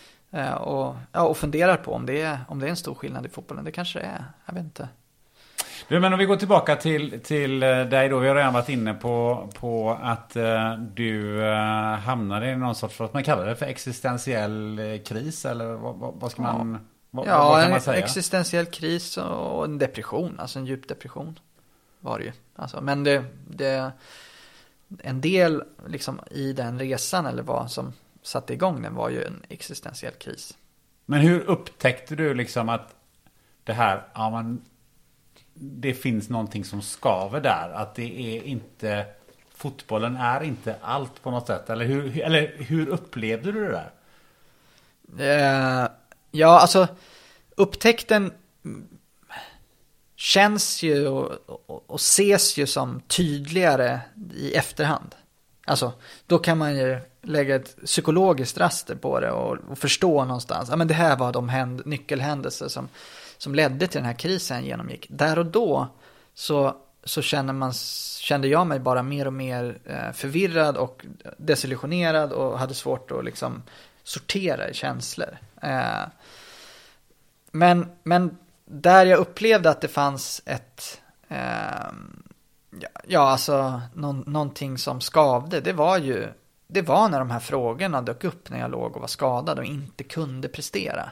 och, ja, och funderar på om det, är, om det är en stor skillnad i fotbollen. Det kanske det är, jag vet inte. Du, men om vi går tillbaka till, till dig då. Vi har redan varit inne på, på att uh, du uh, hamnade i någon sorts, vad man kallar det för existentiell kris eller vad, vad, vad ska man, ja. vad, ja, vad kan man säga? En existentiell kris och en depression, alltså en djup depression. Var det ju. Alltså, men det, det en del liksom i den resan eller vad som satte igång den var ju en existentiell kris. Men hur upptäckte du liksom att det här, ja men det finns någonting som skaver där, att det är inte fotbollen är inte allt på något sätt, eller hur, eller hur upplevde du det där? Uh, ja, alltså upptäckten känns ju och, och, och ses ju som tydligare i efterhand. Alltså, då kan man ju lägga ett psykologiskt raster på det och, och förstå någonstans. Ja, men det här var de händ- nyckelhändelser som, som ledde till den här krisen genomgick. Där och då så så känner man, kände jag mig bara mer och mer eh, förvirrad och desillusionerad och hade svårt att liksom sortera i känslor. Eh, men, men där jag upplevde att det fanns ett eh, ja, alltså någon, någonting som skavde, det var ju det var när de här frågorna dök upp när jag låg och var skadad och inte kunde prestera.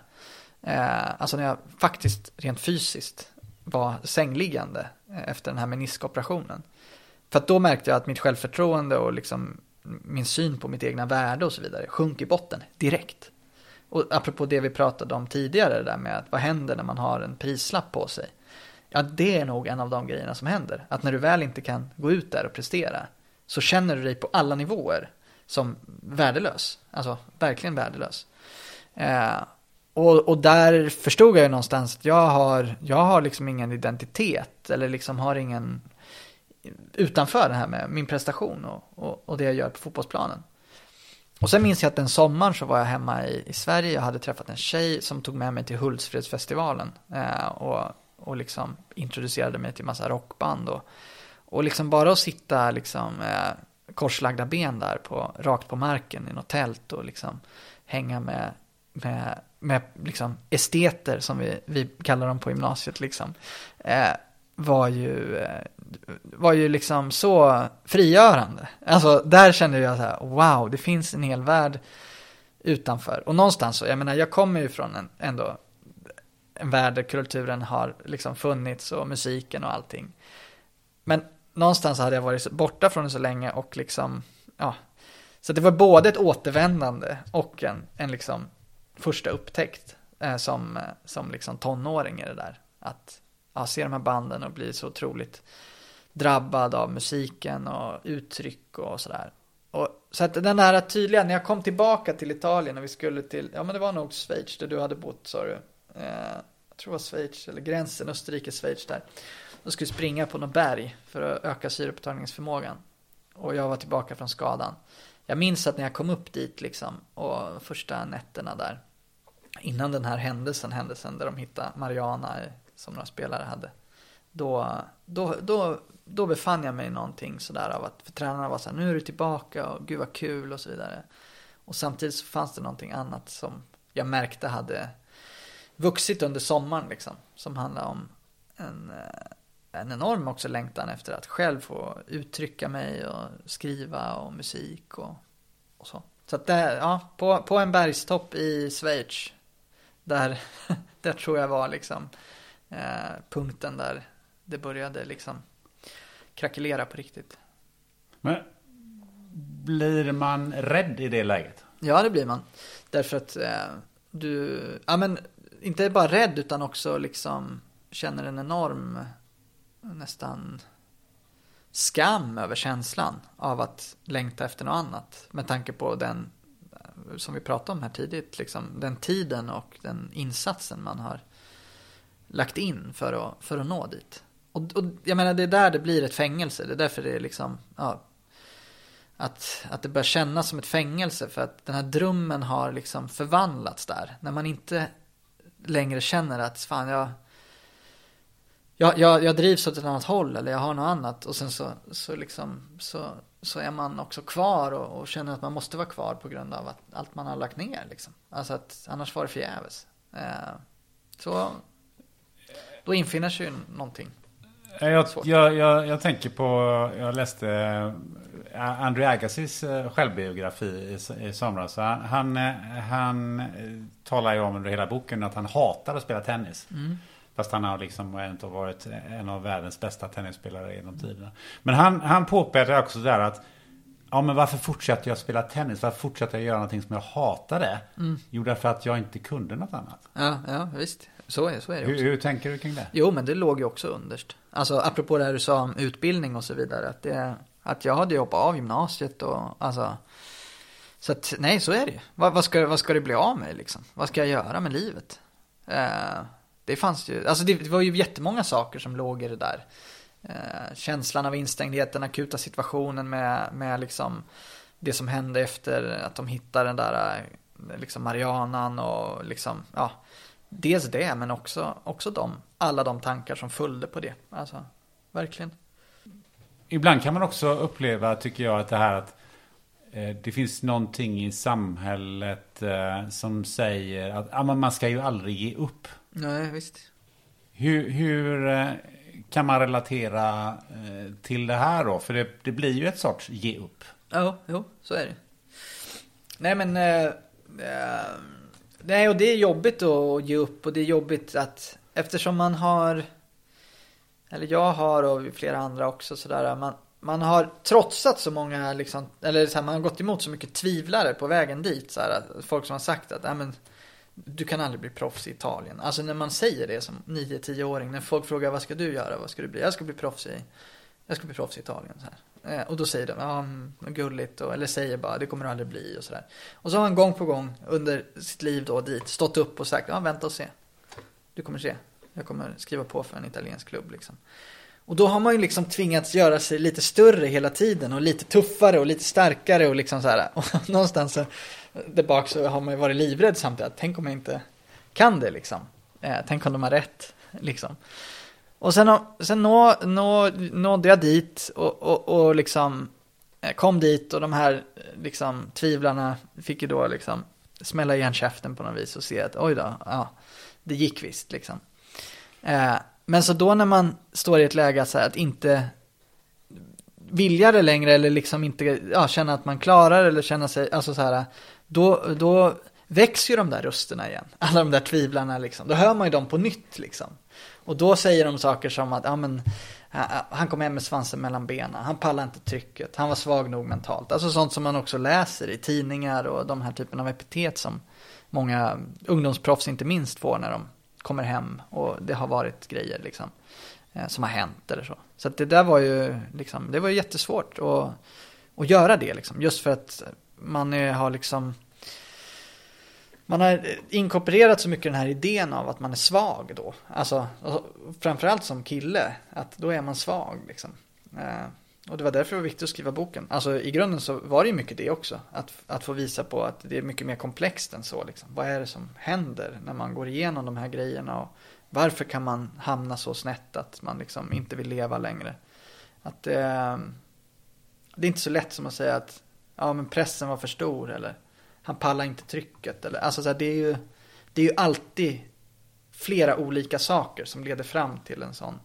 Eh, alltså när jag faktiskt rent fysiskt var sängliggande efter den här meniskoperationen. För att då märkte jag att mitt självförtroende och liksom min syn på mitt egna värde och så vidare sjönk i botten direkt. Och apropå det vi pratade om tidigare, det där med att vad händer när man har en prislapp på sig. Ja, det är nog en av de grejerna som händer. Att när du väl inte kan gå ut där och prestera så känner du dig på alla nivåer som värdelös. Alltså verkligen värdelös. Eh, och, och där förstod jag ju någonstans att jag har, jag har liksom ingen identitet eller liksom har ingen utanför det här med min prestation och, och, och det jag gör på fotbollsplanen. Och sen minns jag att den sommaren så var jag hemma i, i Sverige. Jag hade träffat en tjej som tog med mig till Hultsfredsfestivalen eh, och, och liksom introducerade mig till massa rockband och, och liksom bara att sitta liksom eh, korslagda ben där på, rakt på marken i något tält och liksom hänga med, med, med liksom esteter som vi, vi kallar dem på gymnasiet liksom, eh, var ju eh, var ju liksom så frigörande. Alltså där kände jag så här, wow, det finns en hel värld utanför. Och någonstans så, jag menar, jag kommer ju från en, ändå en värld där kulturen har liksom funnits och musiken och allting. Men någonstans hade jag varit borta från det så länge och liksom, ja. Så det var både ett återvändande och en, en liksom första upptäckt eh, som, som liksom tonåring i det där. Att ja, se de här banden och bli så otroligt drabbad av musiken och uttryck och sådär. Och så att den här tydliga, när jag kom tillbaka till Italien och vi skulle till, ja men det var nog Schweiz där du hade bott, sa du. Eh, jag tror det var Schweiz, eller gränsen Österrike-Schweiz där. Då skulle springa på någon berg för att öka syreupptagningsförmågan. Och jag var tillbaka från skadan. Jag minns att när jag kom upp dit liksom, och första nätterna där, innan den här händelsen, händelsen där de hittade Mariana som några spelare hade, då, då, då, då befann jag mig i någonting sådär av att, för tränarna var så här, nu är du tillbaka och gud vad kul och så vidare. Och samtidigt så fanns det någonting annat som jag märkte hade vuxit under sommaren liksom, som handlade om en, en enorm också längtan efter att själv få uttrycka mig och skriva och musik och, och så. Så att det, ja, på, på en bergstopp i Schweiz, där, där tror jag var liksom eh, punkten där det började liksom krackelera på riktigt. Men blir man rädd i det läget? Ja, det blir man. Därför att eh, du, ja men inte bara rädd utan också liksom känner en enorm nästan skam över känslan av att längta efter något annat. Med tanke på den, som vi pratade om här tidigt, liksom, den tiden och den insatsen man har lagt in för att, för att nå dit. Och, och jag menar, det är där det blir ett fängelse. Det är därför det är liksom, ja, att, att det börjar kännas som ett fängelse. För att den här drömmen har liksom förvandlats där. När man inte längre känner att fan, jag, jag, jag, jag drivs åt ett annat håll eller jag har något annat. Och sen så, så, liksom, så, så är man också kvar och, och känner att man måste vara kvar på grund av att allt man har lagt ner. Liksom. Alltså att annars var det förgäves. Eh, så då infinner sig ju någonting. Jag, jag, jag, jag tänker på, jag läste Andre Agassys självbiografi i, i somras. Han, han, han talar ju om under hela boken att han hatar att spela tennis. Mm. Fast han har liksom inte varit en av världens bästa tennisspelare genom tiderna. Men han, han påpekar också där att ja, men varför fortsätter jag spela tennis? Varför fortsätter jag göra någonting som jag hatade? Mm. Jo, därför att jag inte kunde något annat. Ja, ja visst. Så är, så är det hur, också. Hur tänker du kring det? Jo, men det låg ju också underst. Alltså, apropå det här du sa om utbildning och så vidare. Att, det, att jag hade hoppat av gymnasiet och alltså... Så att, nej, så är det ju. Vad, vad, ska, vad ska det bli av mig liksom? Vad ska jag göra med livet? Eh, det fanns ju... Alltså, det, det var ju jättemånga saker som låg i det där. Eh, känslan av instängdheten, akuta situationen med, med liksom det som hände efter att de hittade den där liksom Marianan och liksom, ja... Dels det, men också, också de, alla de tankar som följde på det. Alltså, verkligen. ibland kan man också uppleva, tycker jag, att det här att eh, det finns någonting i samhället eh, som säger att ah, man ska ju aldrig ge upp. Nej, visst. Hur, hur eh, kan man relatera eh, till det här då? För det, det blir ju ett sorts ge upp. Ja, jo, så är det. Nej, men eh, eh, nej, och det är jobbigt att ge upp, och det är jobbigt att eftersom man har, eller jag har och flera andra också sådär, man, man har trotsat så många liksom, eller så här, man har gått emot så mycket tvivlare på vägen dit så här, folk som har sagt att ja, men du kan aldrig bli proffs i Italien. Alltså när man säger det som nio-tio-åring, när folk frågar vad ska du göra, vad ska du bli? Jag ska bli proffs i jag ska bli proffs i Italien så här. Eh, och då säger de ja, gulligt, och, eller säger bara det kommer du aldrig bli och sådär. Och så har han gång på gång under sitt liv då dit stått upp och sagt ja, vänta och se. Du kommer se. Jag kommer skriva på för en italiensk klubb liksom. Och då har man ju liksom tvingats göra sig lite större hela tiden och lite tuffare och lite starkare och liksom så här. Och någonstans så, där bak så har man ju varit livrädd samtidigt. Tänk om jag inte kan det liksom. Eh, tänk om de har rätt liksom. Och sen, sen nå, nå, nådde jag dit och, och, och liksom kom dit, och de här liksom tvivlarna fick ju då liksom smälla igen käften på något vis och se att oj då, ja, det gick visst liksom. Eh, men så då när man står i ett läge så här, att inte vilja det längre, eller liksom inte ja, känna att man klarar, eller känna sig, alltså så här, då, då växer ju de där rösterna igen. Alla de där tvivlarna liksom. Då hör man ju dem på nytt liksom. Och då säger de saker som att ja, men, han kom hem med svansen mellan benen. Han pallar inte trycket. Han var svag nog mentalt. Alltså sånt som man också läser i tidningar och de här typen av epitet som många ungdomsproffs inte minst får när de kommer hem och det har varit grejer liksom, eh, som har hänt eller så. Så att det där var ju liksom, det var ju jättesvårt att, att göra det liksom. Just för att man är, har liksom man har inkorporerat så mycket den här idén av att man är svag då. Alltså framförallt som kille, att då är man svag liksom. Eh, och det var därför det var viktigt att skriva boken. Alltså i grunden så var det ju mycket det också. Att, att få visa på att det är mycket mer komplext än så liksom. Vad är det som händer när man går igenom de här grejerna, och varför kan man hamna så snett att man liksom inte vill leva längre. Att eh, det är inte så lätt som att säga att ja, men pressen var för stor, eller han pallar inte trycket, eller alltså så här, det är ju det är ju alltid flera olika saker som leder fram till en sån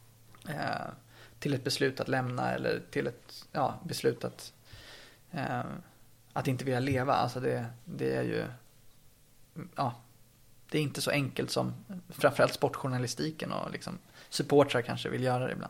eh, till ett beslut att lämna, eller till ett ja, beslut att eh, att inte vilja leva. Alltså det, det är ju ja, det är inte så enkelt som framförallt sportjournalistiken och liksom supportrar kanske vill göra det ibland.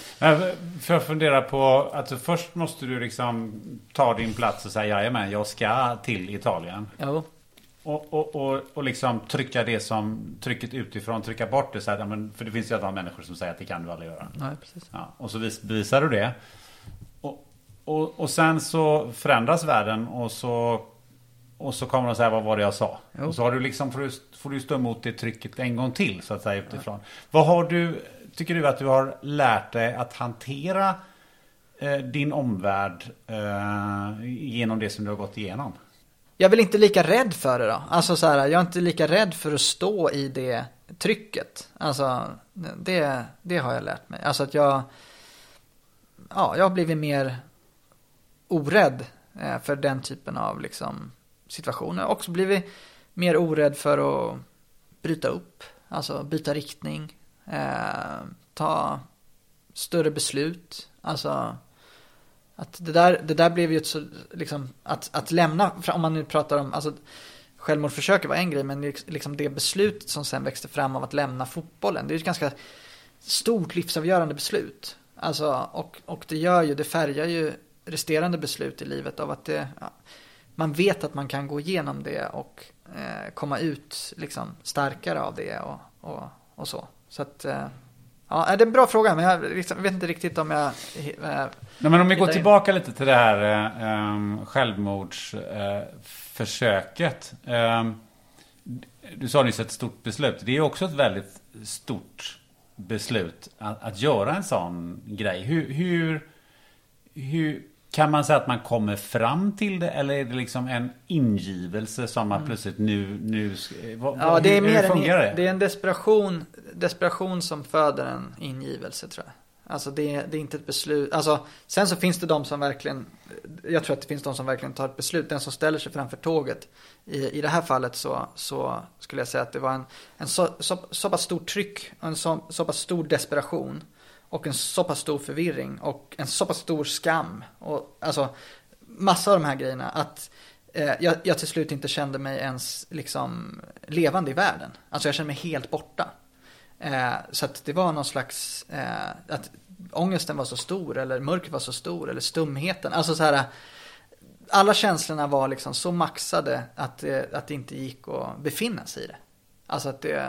För att fundera på att alltså först måste du liksom ta din plats och säga jajamän, jag ska till Italien. Jo. Och, och, och, och liksom trycka det som trycket utifrån, trycka bort det så här, men, för det finns ju alla människor som säger att det kan du aldrig göra. Nej, precis. Ja, och så vis, visar du det. Och, och, och sen så förändras världen, och så och så kommer de säga vad var det jag sa. Jo. Och så har du liksom, får du, får du stå emot det trycket en gång till så att säga utifrån. Ja. Vad har du, tycker du att du har lärt dig att hantera eh, din omvärld eh, genom det som du har gått igenom? Jag är väl inte lika rädd för det då. Alltså så här, jag är inte lika rädd för att stå i det trycket. Alltså det, det har jag lärt mig. Alltså att jag ja, jag har blivit mer orädd eh, för den typen av liksom situationer. Jag har också blivit mer orädd för att bryta upp. Alltså byta riktning. Eh, ta större beslut. Alltså att det där, det där blev ju ett så, liksom, att, att lämna, om man nu pratar om, alltså självmordsförsöket var en grej, men liksom det beslut som sen växte fram av att lämna fotbollen, det är ett ganska stort livsavgörande beslut. Alltså, och, och det gör ju, det färgar ju resterande beslut i livet av att det, ja, man vet att man kan gå igenom det och eh, komma ut liksom starkare av det och, och, och så. Så att eh, ja, det är en bra fråga, men jag liksom, vet inte riktigt om jag... Äh, Nej, men om vi går tillbaka lite till det här äh, självmordsförsöket. Äh, äh, du sa nyss ett stort beslut. Det är också ett väldigt stort beslut att, att göra en sån grej. Hur, hur, hur kan man säga att man kommer fram till det? Eller är det liksom en ingivelse som man mm. plötsligt nu... nu vad, ja, det är hur, mer hur fungerar en, det? Det är en desperation, desperation som föder en ingivelse, tror jag. Alltså det, det är inte ett beslut. Alltså, sen så finns det de som verkligen, jag tror att det finns de som verkligen tar ett beslut. Den som ställer sig framför tåget. I, i det här fallet så, så skulle jag säga att det var en, en så, så, så pass stor tryck, en så, så pass stor desperation och en så pass stor förvirring och en så pass stor skam. Och, alltså massa av de här grejerna att eh, jag, jag till slut inte kände mig ens liksom levande i världen. Alltså jag kände mig helt borta. Eh, så att det var någon slags eh, att ångesten var så stor eller mörkret var så stor eller stumheten, alltså så här, alla känslorna var liksom så maxade att det, att det inte gick att befinna sig i det. Alltså att det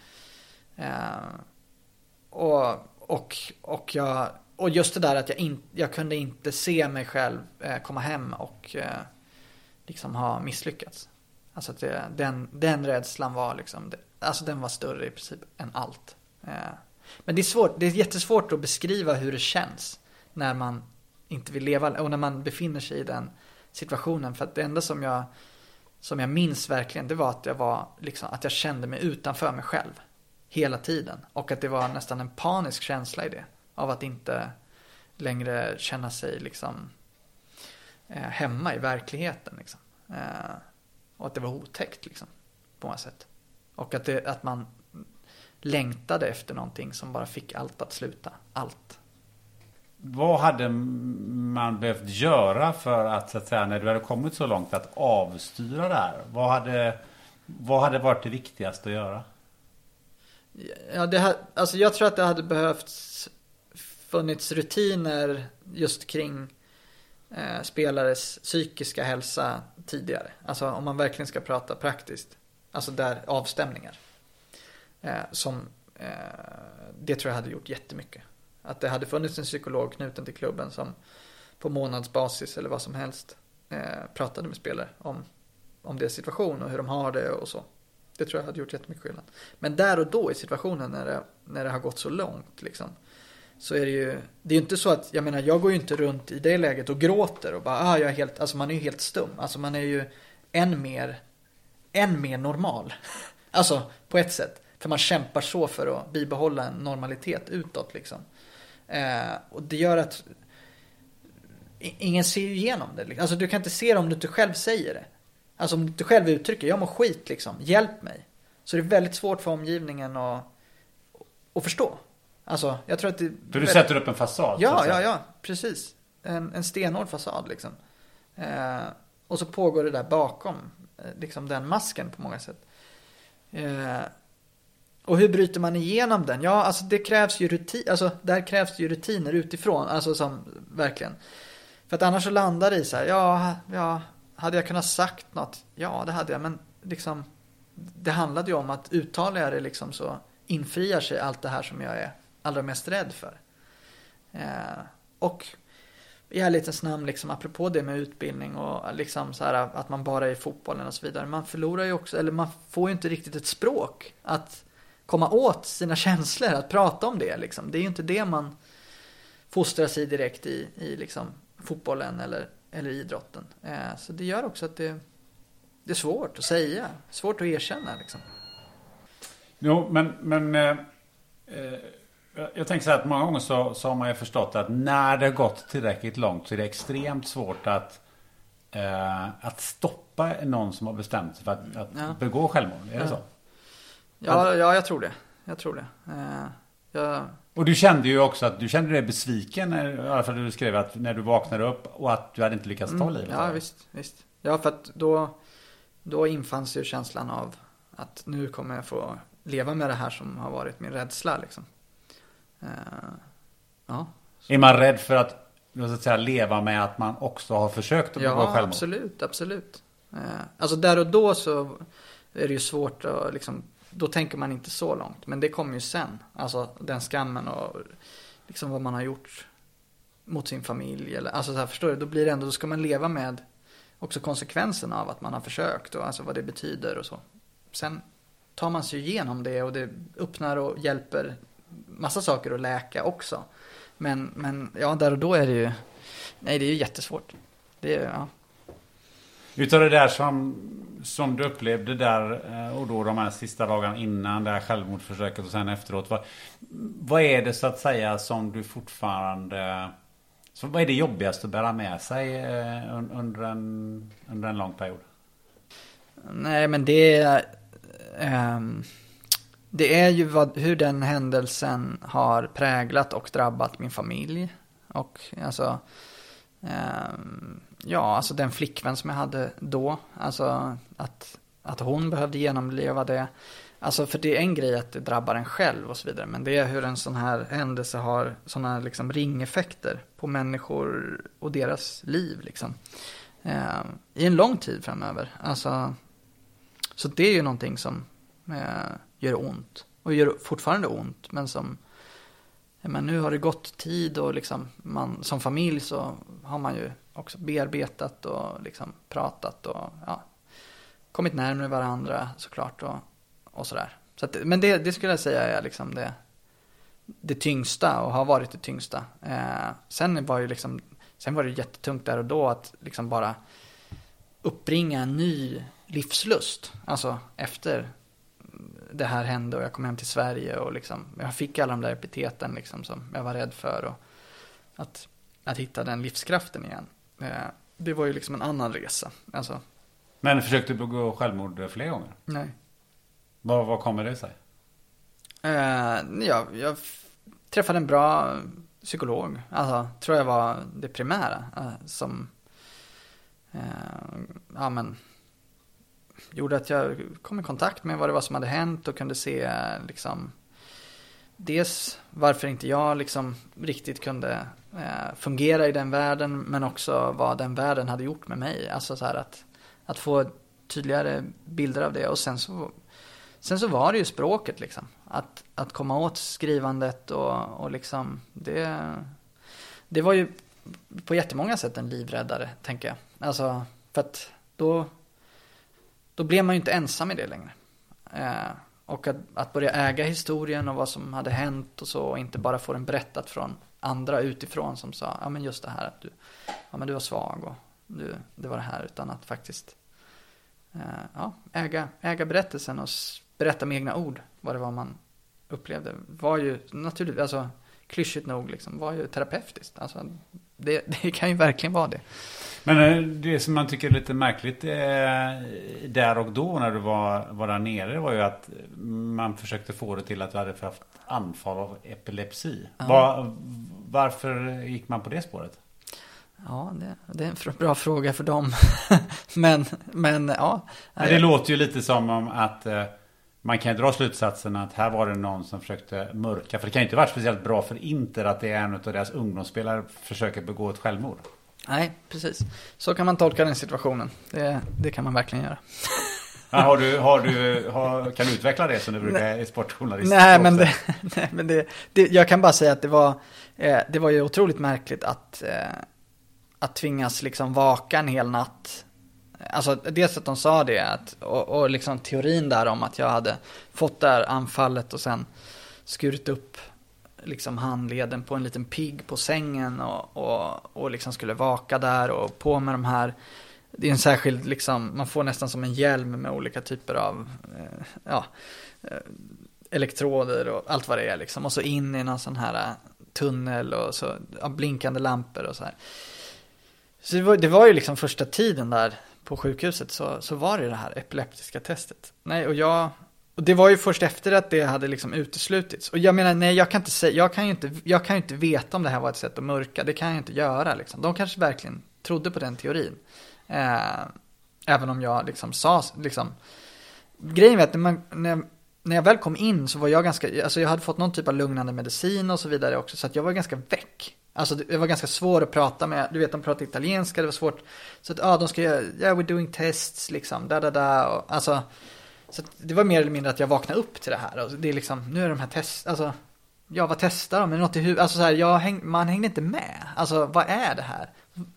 eh, och, och, och jag och just det där att jag, in, jag kunde inte se mig själv eh, komma hem och eh, liksom ha misslyckats. Alltså att det, den, den rädslan var liksom det, alltså den var större i princip än allt. Eh, men det är svårt, det är jättesvårt att beskriva hur det känns när man inte vill leva och när man befinner sig i den situationen. För att det enda som jag som jag minns verkligen, det var att jag var liksom, att jag kände mig utanför mig själv hela tiden. Och att det var nästan en panisk känsla i det. Av att inte längre känna sig liksom eh, hemma i verkligheten liksom. Eh, och att det var otäckt liksom, på något sätt. Och att, det, att man längtade efter någonting som bara fick allt att sluta. Allt. Vad hade man behövt göra för att, så att säga, när du hade kommit så långt att avstyra det här? Vad hade, vad hade varit det viktigaste att göra? Ja, det här, alltså jag tror att det hade behövts funnits rutiner just kring eh, spelares psykiska hälsa tidigare. Alltså om man verkligen ska prata praktiskt. Alltså där avstämningar. Eh, som eh, det tror jag hade gjort jättemycket. Att det hade funnits en psykolog knuten till klubben som på månadsbasis eller vad som helst eh, pratade med spelare om, om deras situation och hur de har det och så. Det tror jag hade gjort jättemycket skillnad. Men där och då i situationen när det, när det har gått så långt liksom, så är det ju, det är ju inte så att, jag menar, jag går ju inte runt i det läget och gråter och bara, ah, jag är helt, alltså man är ju helt stum. Alltså man är ju än mer, än mer normal. Alltså på ett sätt. För man kämpar så för att bibehålla en normalitet utåt liksom. Eh, och det gör att ingen ser ju igenom det. Alltså du kan inte se det om du inte själv säger det. Alltså om du inte själv uttrycker, jag mår skit liksom, hjälp mig. Så det är väldigt svårt för omgivningen att, att förstå. Alltså jag tror att det för du väldigt... sätter upp en fasad. Ja, ja, ja, precis. En, en stenhård fasad liksom. Eh, och så pågår det där bakom liksom den masken på många sätt. Eh, och hur bryter man igenom den? Ja, alltså det krävs ju rutin, alltså där krävs ju rutiner utifrån, alltså som verkligen. För att annars så landar det i så här, ja, ja, hade jag kunnat sagt något? Ja, det hade jag, men liksom det handlade ju om att uttalar jag det liksom så infriar sig allt det här som jag är allra mest rädd för. Eh, och i ärlighetens namn liksom, apropå det med utbildning och liksom så här att man bara är i fotbollen och så vidare, man förlorar ju också, eller man får ju inte riktigt ett språk att komma åt sina känslor, att prata om det liksom. Det är ju inte det man fostrar sig direkt i, i liksom fotbollen eller, eller idrotten. Eh, så det gör också att det, det är svårt att säga, svårt att erkänna liksom. Jo, men, men eh, jag tänker så här att många gånger så, så har man ju förstått att när det har gått tillräckligt långt så är det extremt svårt att eh, att stoppa någon som har bestämt sig för att, att ja. begå självmord. Är det ja. så? Ja, ja, jag tror det. Jag tror det. Eh, jag... Och du kände ju också att du kände dig besviken när, i alla fall du skrev att när du vaknade upp och att du hade inte lyckats ta livet. Mm, ja, visst, visst. Ja, för att då, då infanns ju känslan av att nu kommer jag få leva med det här som har varit min rädsla liksom. Uh, ja. Är man rädd för att, så att säga, leva med att man också har försökt att begå ja, självmord? Ja, absolut, absolut. Uh, alltså där och då så är det ju svårt att liksom, då tänker man inte så långt. Men det kommer ju sen. Alltså den skammen och liksom vad man har gjort mot sin familj. Eller, alltså så här, förstår du? Då blir det ändå, då ska man leva med också konsekvenserna av att man har försökt. Och alltså vad det betyder och så. Sen tar man sig igenom det och det öppnar och hjälper massa saker att läka också. Men, men ja, där och då är det ju, nej, det är ju jättesvårt. Det är, ja. Utav det där som, som du upplevde där och då de här sista dagarna innan det här självmordsförsöket och sen efteråt. Vad, vad är det så att säga som du fortfarande... Så vad är det jobbigaste att bära med sig under en, under en lång period? Nej, men det är... Um, det är ju vad, hur den händelsen har präglat och drabbat min familj. Och alltså... Um, ja, alltså den flickvän som jag hade då. Alltså att, att hon behövde genomleva det. Alltså för det är en grej att det drabbar en själv och så vidare. Men det är hur en sån här händelse har såna liksom ringeffekter på människor och deras liv liksom. Eh, I en lång tid framöver. Alltså, så det är ju någonting som eh, gör ont. Och gör fortfarande ont. Men som, men nu har det gått tid och liksom man, som familj så har man ju också bearbetat och liksom pratat och ja, kommit närmare varandra såklart och och sådär. Så att, men det, det skulle jag säga är liksom det, det tyngsta och har varit det tyngsta. Eh, sen var ju liksom, sen var det jättetungt där och då att liksom bara uppbringa en ny livslust. Alltså efter det här hände och jag kom hem till Sverige och liksom, jag fick alla de där epiteten liksom som jag var rädd för och att, att hitta den livskraften igen. Eh, det var ju liksom en annan resa. Alltså. Men försökte du begå självmord flera gånger? Nej. Vad, vad kommer det sig? Uh, ja, jag f- träffade en bra psykolog. Alltså, tror jag var det primära. Uh, som uh, ja, men, gjorde att jag kom i kontakt med vad det var som hade hänt. Och kunde se liksom, dels varför inte jag liksom, riktigt kunde uh, fungera i den världen. Men också vad den världen hade gjort med mig. Alltså så här att, att få tydligare bilder av det. Och sen så Sen så var det ju språket liksom. Att, att komma åt skrivandet och, och liksom det, det var ju på jättemånga sätt en livräddare, tänker jag. Alltså, för att då, då blev man ju inte ensam i det längre. Eh, och att, att börja äga historien och vad som hade hänt och så. Och inte bara få den berättat från andra utifrån som sa, ja men just det här att du, ja, men du var svag och du, det var det här. Utan att faktiskt eh, ja, äga, äga berättelsen och berätta med egna ord vad det var man upplevde var ju naturligt, alltså klyschigt nog liksom, var ju terapeutiskt. Alltså det, det kan ju verkligen vara det. Men det som man tycker är lite märkligt eh, där och då när du var, var där nere var ju att man försökte få det till att du hade haft anfall av epilepsi. Ja. Var, varför gick man på det spåret? Ja, det, det är en bra fråga för dem. men, men ja. Men det låter ju lite som om att eh, man kan dra slutsatsen att här var det någon som försökte mörka. För det kan ju inte vara speciellt bra för Inter att det är en av deras ungdomsspelare försöker begå ett självmord. Nej, precis. Så kan man tolka den situationen. Det, det kan man verkligen göra. Ja, har du, har du, har, kan du utveckla det som du brukar i sportjournalist? Nej, men, det, nej, men det, det, jag kan bara säga att det var, eh, det var ju otroligt märkligt att, eh, att tvingas liksom vaka en hel natt. Alltså dels att de sa det att, och, och liksom teorin där om att jag hade fått det här anfallet och sen skurit upp liksom handleden på en liten pigg på sängen och, och, och liksom skulle vaka där och på med de här, det är en särskild liksom, man får nästan som en hjälm med olika typer av eh, ja, eh, elektroder och allt vad det är liksom, och så in i någon sån här tunnel och så ja, blinkande lampor och så här. Så det var, det var ju liksom första tiden där på sjukhuset så, så var det det här epileptiska testet. Nej, och jag och det var ju först efter att det hade liksom uteslutits. Och jag menar, nej, jag kan inte säga, jag kan ju inte, jag kan ju inte veta om det här var ett sätt att mörka. Det kan jag inte göra liksom. De kanske verkligen trodde på den teorin. Eh, även om jag liksom sa, liksom. Grejen är att när, man, när, när jag väl kom in så var jag ganska, alltså jag hade fått någon typ av lugnande medicin och så vidare också. Så att jag var ganska väck. Alltså det var ganska svårt att prata med, du vet de pratar italienska, det var svårt. Så att ja, de ska göra, yeah, we're doing tests liksom, da da da. Och, alltså, så det var mer eller mindre att jag vaknade upp till det här. Och det är liksom, nu är de här test, alltså, ja vad testar de? Men något i huvudet, alltså så här, jag häng, man hängde inte med. Alltså vad är det här?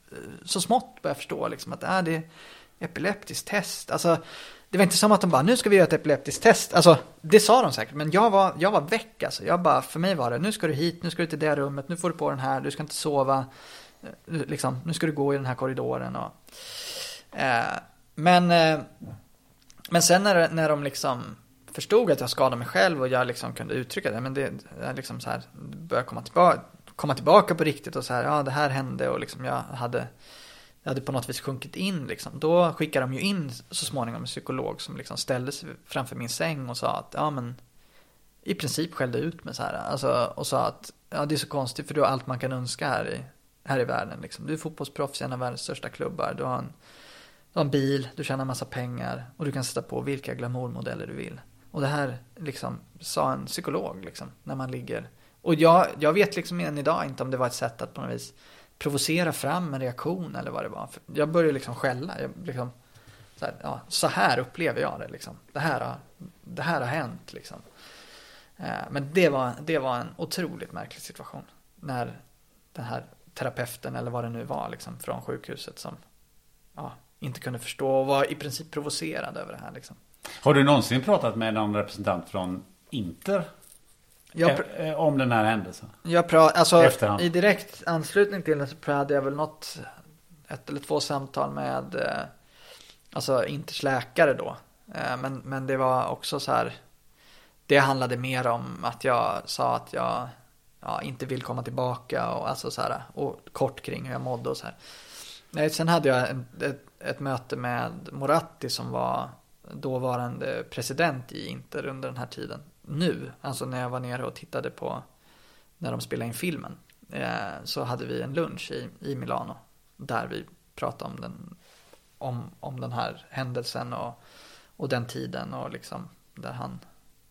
Så smått började jag förstå liksom att äh, det är epileptiskt test. Alltså det var inte som att de bara, nu ska vi göra ett epileptiskt test. Alltså det sa de säkert, men jag var, jag var väck alltså. Jag bara, för mig var det, nu ska du hit, nu ska du till det rummet, nu får du på den här, du ska inte sova. Liksom, nu ska du gå i den här korridoren och Eh, men, eh, men sen när, när de liksom förstod att jag skadade mig själv och jag liksom kunde uttrycka det, men det jag liksom så här började komma tillbaka, komma tillbaka på riktigt och så här, ja det här hände och liksom jag hade, jag hade på något vis sjunkit in liksom. Då skickade de ju in så småningom en psykolog som liksom ställde sig framför min säng och sa att ja men i princip skällde ut mig så här, alltså, och sa att ja det är så konstigt för du har allt man kan önska här i, här i världen liksom. Du är fotbollsproffs i en av världens största klubbar, du har en, du har en bil, du tjänar massa pengar och du kan sätta på vilka glamourmodeller du vill. Och det här liksom sa en psykolog liksom, när man ligger. Och jag, jag vet liksom än idag inte om det var ett sätt att på något vis provocera fram en reaktion eller vad det var. För jag började liksom skälla. Jag liksom, så, här, ja, så här upplever jag det liksom. Det här har, det här har hänt liksom. Eh, men det var, det var en otroligt märklig situation. När den här terapeuten eller vad det nu var liksom, från sjukhuset som ja, inte kunde förstå och var i princip provocerad över det här liksom. Har du någonsin pratat med någon representant från Inter pr- om den här händelsen? Jag pra- alltså, Efterhand. I direkt anslutning till det så hade jag väl något ett eller två samtal med eh, alltså Inters läkare då. Eh, men, men det var också så här, det handlade mer om att jag sa att jag ja, inte vill komma tillbaka och, alltså så här, och kort kring hur jag mådde och så här. Nej, sen hade jag en, ett, ett möte med Moratti som var dåvarande president i Inter under den här tiden. Nu, alltså när jag var nere och tittade på när de spelade in filmen, eh, så hade vi en lunch i, i Milano där vi pratade om den, om, om den här händelsen och, och den tiden och liksom där han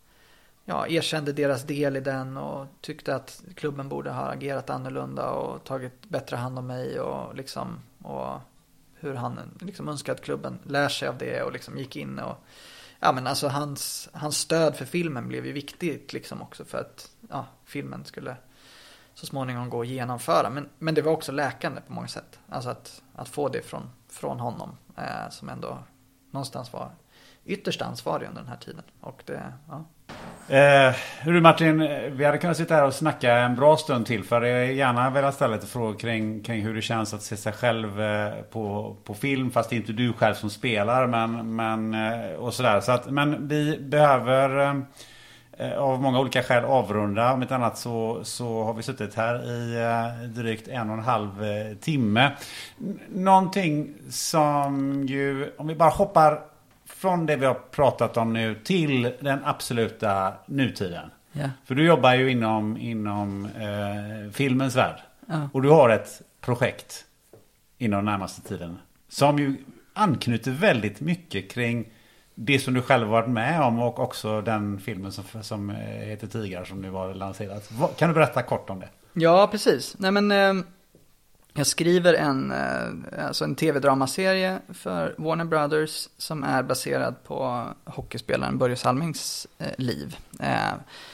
ja, erkände deras del i den och tyckte att klubben borde ha agerat annorlunda och tagit bättre hand om mig och liksom och hur han liksom önskade att klubben lär sig av det och liksom gick in och ja men alltså hans, hans stöd för filmen blev ju viktigt liksom också för att ja, filmen skulle så småningom gå att genomföra. Men, men det var också läkande på många sätt. Alltså att, att få det från, från honom eh, som ändå någonstans var ytterst ansvarig under den här tiden. Och det, ja. Eh, hur Martin, vi hade kunnat sitta här och snacka en bra stund till, för jag gärna vill ställa lite frågor kring, kring hur det känns att se sig själv eh, på, på film, fast det är inte du själv som spelar, men, men eh, och sådär. Så att, men vi behöver eh, av många olika skäl avrunda. Om ett annat så, så har vi suttit här i eh, drygt en och en halv eh, timme. N- någonting som ju, om vi bara hoppar från det vi har pratat om nu till den absoluta nutiden. Yeah. För du jobbar ju inom, inom eh, filmens värld. Ja. Och du har ett projekt inom den närmaste tiden som ju anknyter väldigt mycket kring det som du själv har varit med om och också den filmen som, som heter Tigrar som nu var lanserat. Kan du berätta kort om det? Ja, precis. Nej men eh, jag skriver en, eh, alltså en tv-dramaserie för Warner Brothers som är baserad på hockeyspelaren Börje Salmings eh, liv. Eh,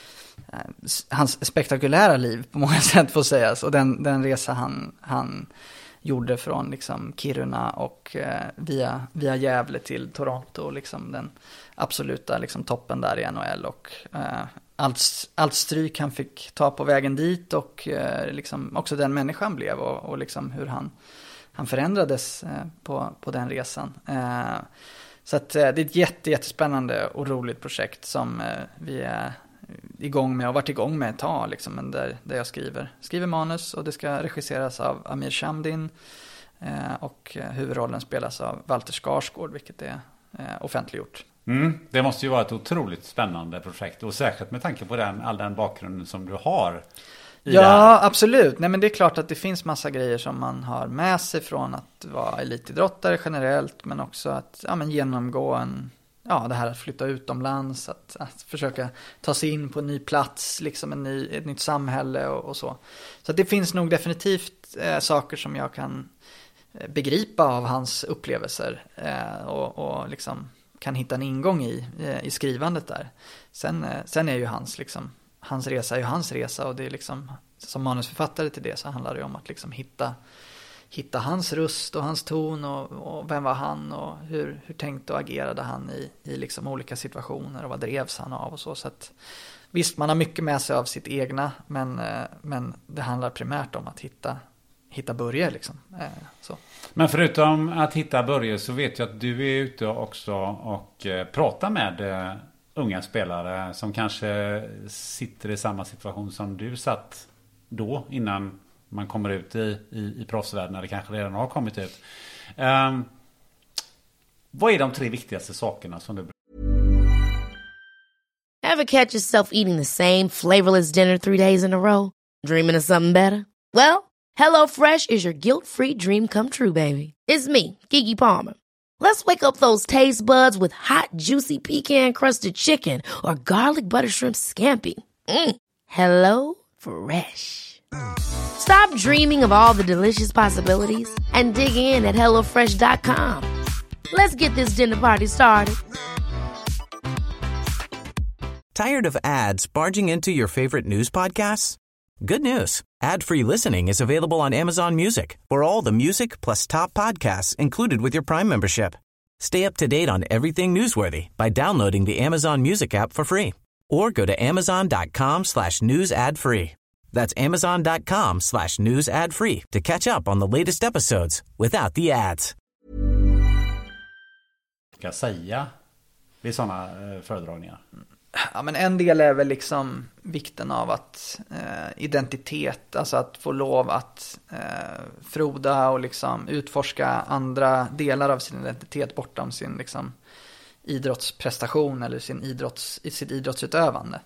hans spektakulära liv på många sätt får sägas, och den, den resa han, han gjorde från liksom Kiruna och eh, via, via Gävle till Toronto, liksom den absoluta liksom toppen där i N H L, och eh, allt, allt stryk han fick ta på vägen dit, och eh, liksom också den människan blev, och, och liksom hur han, han förändrades eh, på, på den resan. Eh, så att eh, det är ett jätte, jättespännande och roligt projekt som eh, vi är igång med och varit igång med ett tag, liksom, men där, där jag skriver, skriver manus, och det ska regisseras av Amir Shamdin eh, och huvudrollen spelas av Walter Skarsgård, vilket är eh, offentliggjort. Mm, det måste ju vara ett otroligt spännande projekt, och särskilt med tanke på den, all den bakgrunden som du har i ja, det här. Absolut. Nej, men det är klart att det finns massa grejer som man har med sig från att vara elitidrottare generellt, men också att ja, men genomgå en Ja, det här att flytta utomlands, att, att försöka ta sig in på en ny plats, liksom en ny, ett nytt samhälle och, och så. Så det finns nog definitivt eh, saker som jag kan eh, begripa av hans upplevelser eh, och, och liksom kan hitta en ingång i, eh, i skrivandet där. Sen, eh, sen är ju hans, liksom, hans resa är ju hans resa, och det är liksom, som manusförfattare till det så handlar det om att liksom hitta hitta hans röst och hans ton, och, och vem var han, och hur, hur tänkte och agerade han i, i liksom olika situationer, och vad drevs han av och så. Så att, visst, man har mycket med sig av sitt egna, men, men det handlar primärt om att hitta, hitta Börje liksom. Eh, så. Men förutom att hitta Börje så vet jag att du är ute också och eh, pratar med eh, unga spelare som kanske sitter i samma situation som du satt då innan man kommer ut i, i, i proffsvärlden, eller kanske redan har kommit ut. Um, vad är de tre viktigaste sakerna som du... Ever catch yourself eating the same flavorless dinner three days in a row? Dreaming of something better? Well, HelloFresh is your guilt-free dream come true, baby. It's me, Keke Palmer. Let's wake up those taste buds with hot, juicy pecan-crusted chicken or garlic butter shrimp scampi. Mm. Hello Fresh. Stop dreaming of all the delicious possibilities and dig in at hello fresh dot com. Let's get this dinner party started. Tired of ads barging into your favorite news podcasts? Good news. Ad-free listening is available on Amazon Music for all the music plus top podcasts included with your Prime membership. Stay up to date on everything newsworthy by downloading the Amazon Music app for free or go to amazon.com slash news ad free. That's amazon.com slash news ad free to catch up on the latest episodes without the ads. Ska jag säga vid sådana eh, föredragningar? Ja, men en del är väl liksom vikten av att eh, identitet, alltså att få lov att eh, froda och liksom utforska andra delar av sin identitet bortom sin liksom idrottsprestation eller sin idrotts, sitt idrottsutövande.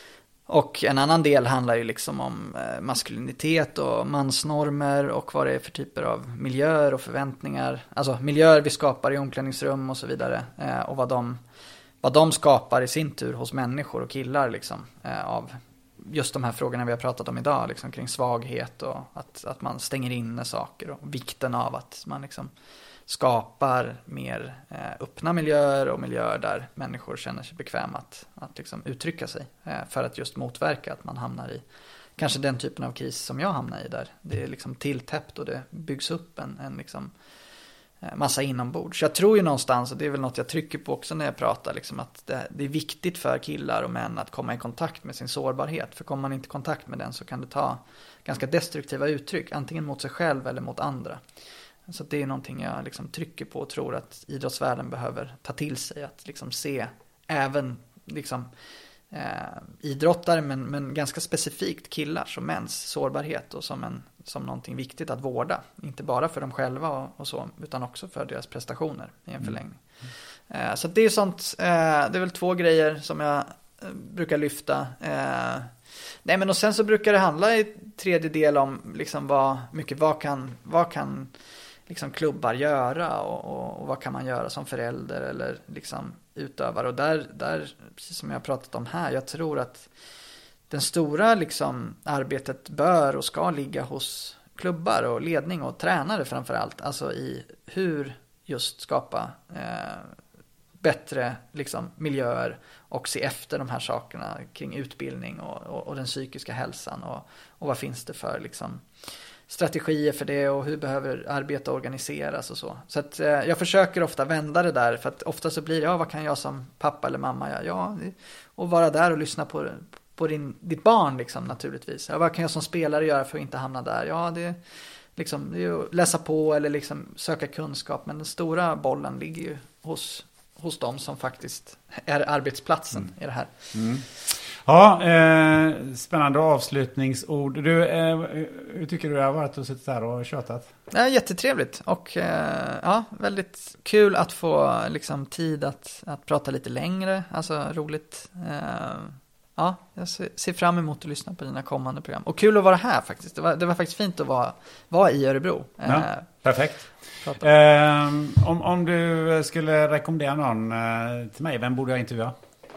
Och en annan del handlar ju liksom om eh, maskulinitet och mansnormer och vad det är för typer av miljöer och förväntningar. Alltså miljöer vi skapar i omklädningsrum och så vidare eh, och vad de vad de skapar i sin tur hos människor och killar liksom, eh, av just de här frågorna vi har pratat om idag, liksom, kring svaghet och att, att man stänger inne saker och vikten av att man liksom skapar mer eh, öppna miljöer och miljöer där människor känner sig bekväma att, att liksom uttrycka sig eh, för att just motverka att man hamnar i kanske den typen av kris som jag hamnar i, där det är liksom tilltäppt och det byggs upp en, en liksom massa inombords. Så jag tror ju någonstans, och det är väl något jag trycker på också när jag pratar, liksom att det, det är viktigt för killar och män att komma i kontakt med sin sårbarhet. För kommer man inte i kontakt med den så kan det ta ganska destruktiva uttryck, antingen mot sig själv eller mot andra. Så det är någonting jag liksom trycker på och tror att idrottsvärlden behöver ta till sig. Att liksom se även liksom, eh, idrottare, men, men ganska specifikt killars och mäns sårbarhet och som en som någonting viktigt att vårda, inte bara för dem själva och, och så, utan också för deras prestationer i en förlängning. Mm. Eh, så det är sånt, eh, det är väl två grejer som jag eh, brukar lyfta. Eh, nej men och sen så brukar det handla i tredje del om liksom vad mycket vad kan vad kan liksom klubbar göra och, och, och vad kan man göra som förälder eller liksom utövare, och där där precis som jag har pratat om här, jag tror att den stora liksom arbetet bör och ska ligga hos klubbar och ledning och tränare framförallt. Alltså i hur just skapa eh, bättre liksom miljöer och se efter de här sakerna kring utbildning och, och, och den psykiska hälsan. Och, och vad finns det för liksom strategier för det och hur behöver arbeta organiseras och så. Så att eh, jag försöker ofta vända det där, för att ofta så blir det, ja vad kan jag som pappa eller mamma göra? Ja, och vara där och lyssna på det. På din, ditt barn liksom, naturligtvis. Ja, vad kan jag som spelare göra för att inte hamna där? Ja, det, liksom, det är ju att läsa på eller liksom söka kunskap. Men den stora bollen ligger ju hos, hos dem som faktiskt är arbetsplatsen mm. i det här. Mm. Ja, eh, spännande avslutningsord. Du, eh, hur tycker du det har varit att sitta där och tjötat? Ja, jättetrevligt och eh, ja, väldigt kul att få liksom, tid att, att prata lite längre. Alltså roligt. Eh, Ja, jag ser fram emot att lyssna på dina kommande program. Och kul att vara här faktiskt. Det var, det var faktiskt fint att vara, vara i Örebro. Ja, eh, perfekt. Eh, om, om du skulle rekommendera någon eh, till mig, vem borde jag intervjua?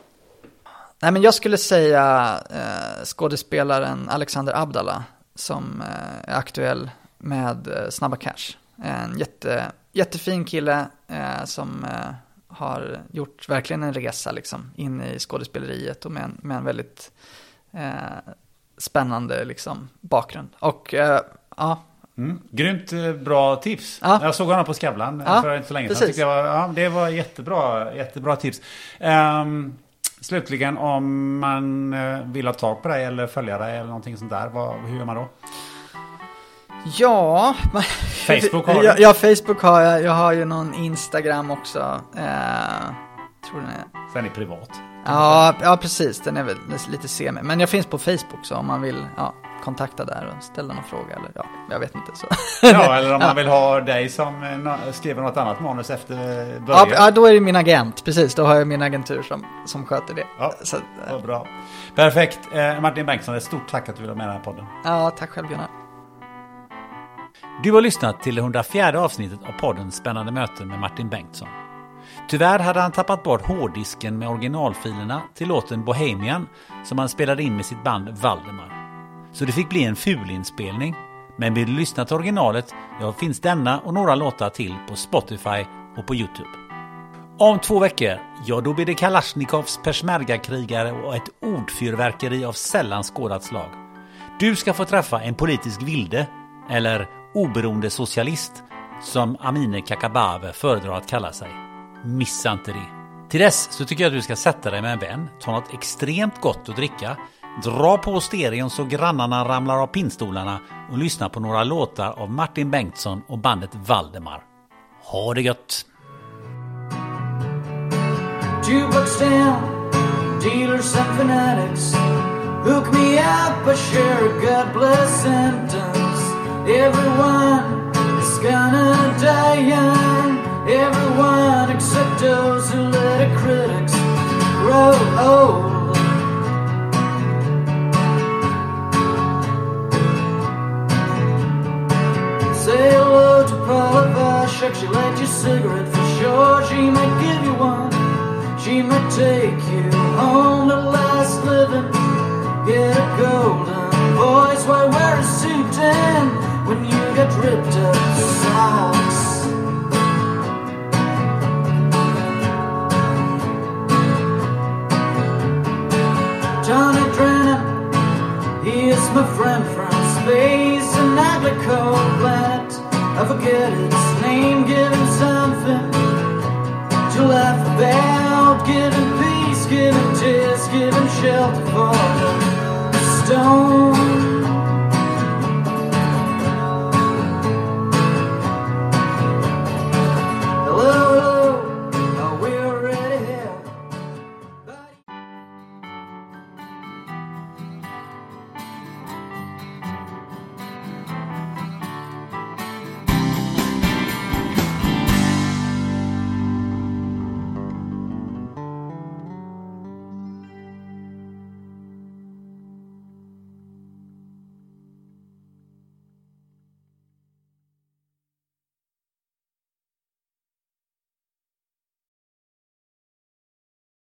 Nej, men jag skulle säga eh, skådespelaren Alexander Abdallah som eh, är aktuell med eh, Snabba Cash. En jätte, jättefin kille eh, som... Eh, har gjort verkligen en resa liksom, in i skådespeleriet och med en, med en väldigt eh, spännande liksom, bakgrund. Och eh, ja. Mm. Grymt bra tips. Ja. Jag såg honom på Skavlan ja, för inte så länge sedan. Jag var, ja, det var jättebra, jättebra tips. Um, slutligen, om man vill ha tag på dig eller följa dig eller någonting sånt där, vad, hur gör man då? Ja, Facebook har du? Ja, ja, Facebook har jag. Jag har ju någon Instagram också. Eh, tror den är. Den är privat. Ja, ja, precis. Den är väl lite semi. Men jag finns på Facebook, så om man vill ja, kontakta där och ställa någon fråga. Eller, ja, jag vet inte. Så. Ja, eller om man ja. vill ha dig som eh, skriver något annat manus efter början. Ja, ja, då är det min agent. Precis, då har jag min agentur som, som sköter det. Ja, så, vad bra. Perfekt. Eh, Martin Bengtsson, ett stort tack att du ville med i den här podden. Ja, tack själv, Gunnar. Du har lyssnat till det hundrafjärde avsnittet av podden Spännande möten med Martin Bengtsson. Tyvärr hade han tappat bort hårddisken med originalfilerna till låten Bohemian som han spelade in med sitt band Valdemar. Så det fick bli en fulinspelning. Men vill du lyssna till originalet, ja, finns denna och några låtar till på Spotify och på YouTube. Om två veckor, ja då blir det Kalashnikovs persmergakrigare och ett ordfyrverkeri av sällan skådat slag. Du ska få träffa en politisk vilde, eller oberoende socialist, som Amine Kakabaveh föredrar att kalla sig. Missa inte det. Till dess så tycker jag att du ska sätta dig med en vän, ta något extremt gott att dricka, dra på stereon så grannarna ramlar av pinstolarna och lyssna på några låtar av Martin Bengtsson och bandet Valdemar. Ha det gött! Jukebox down, dealers and fanatics. Hook me up, I share a God bless sentence. Everyone is gonna die young. Everyone except those who let the critics grow old. Say hello to Paula Vashek. She let you cigarette for sure. She might give you one. She might take you home to last living. Get a golden voice. Why wear a suit then when you get ripped up socks? Johnny Drennan, he is my friend from space, an ugly cold planet. I forget his name, give him something to laugh about. Give him peace, give him tears, give him shelter for the stone.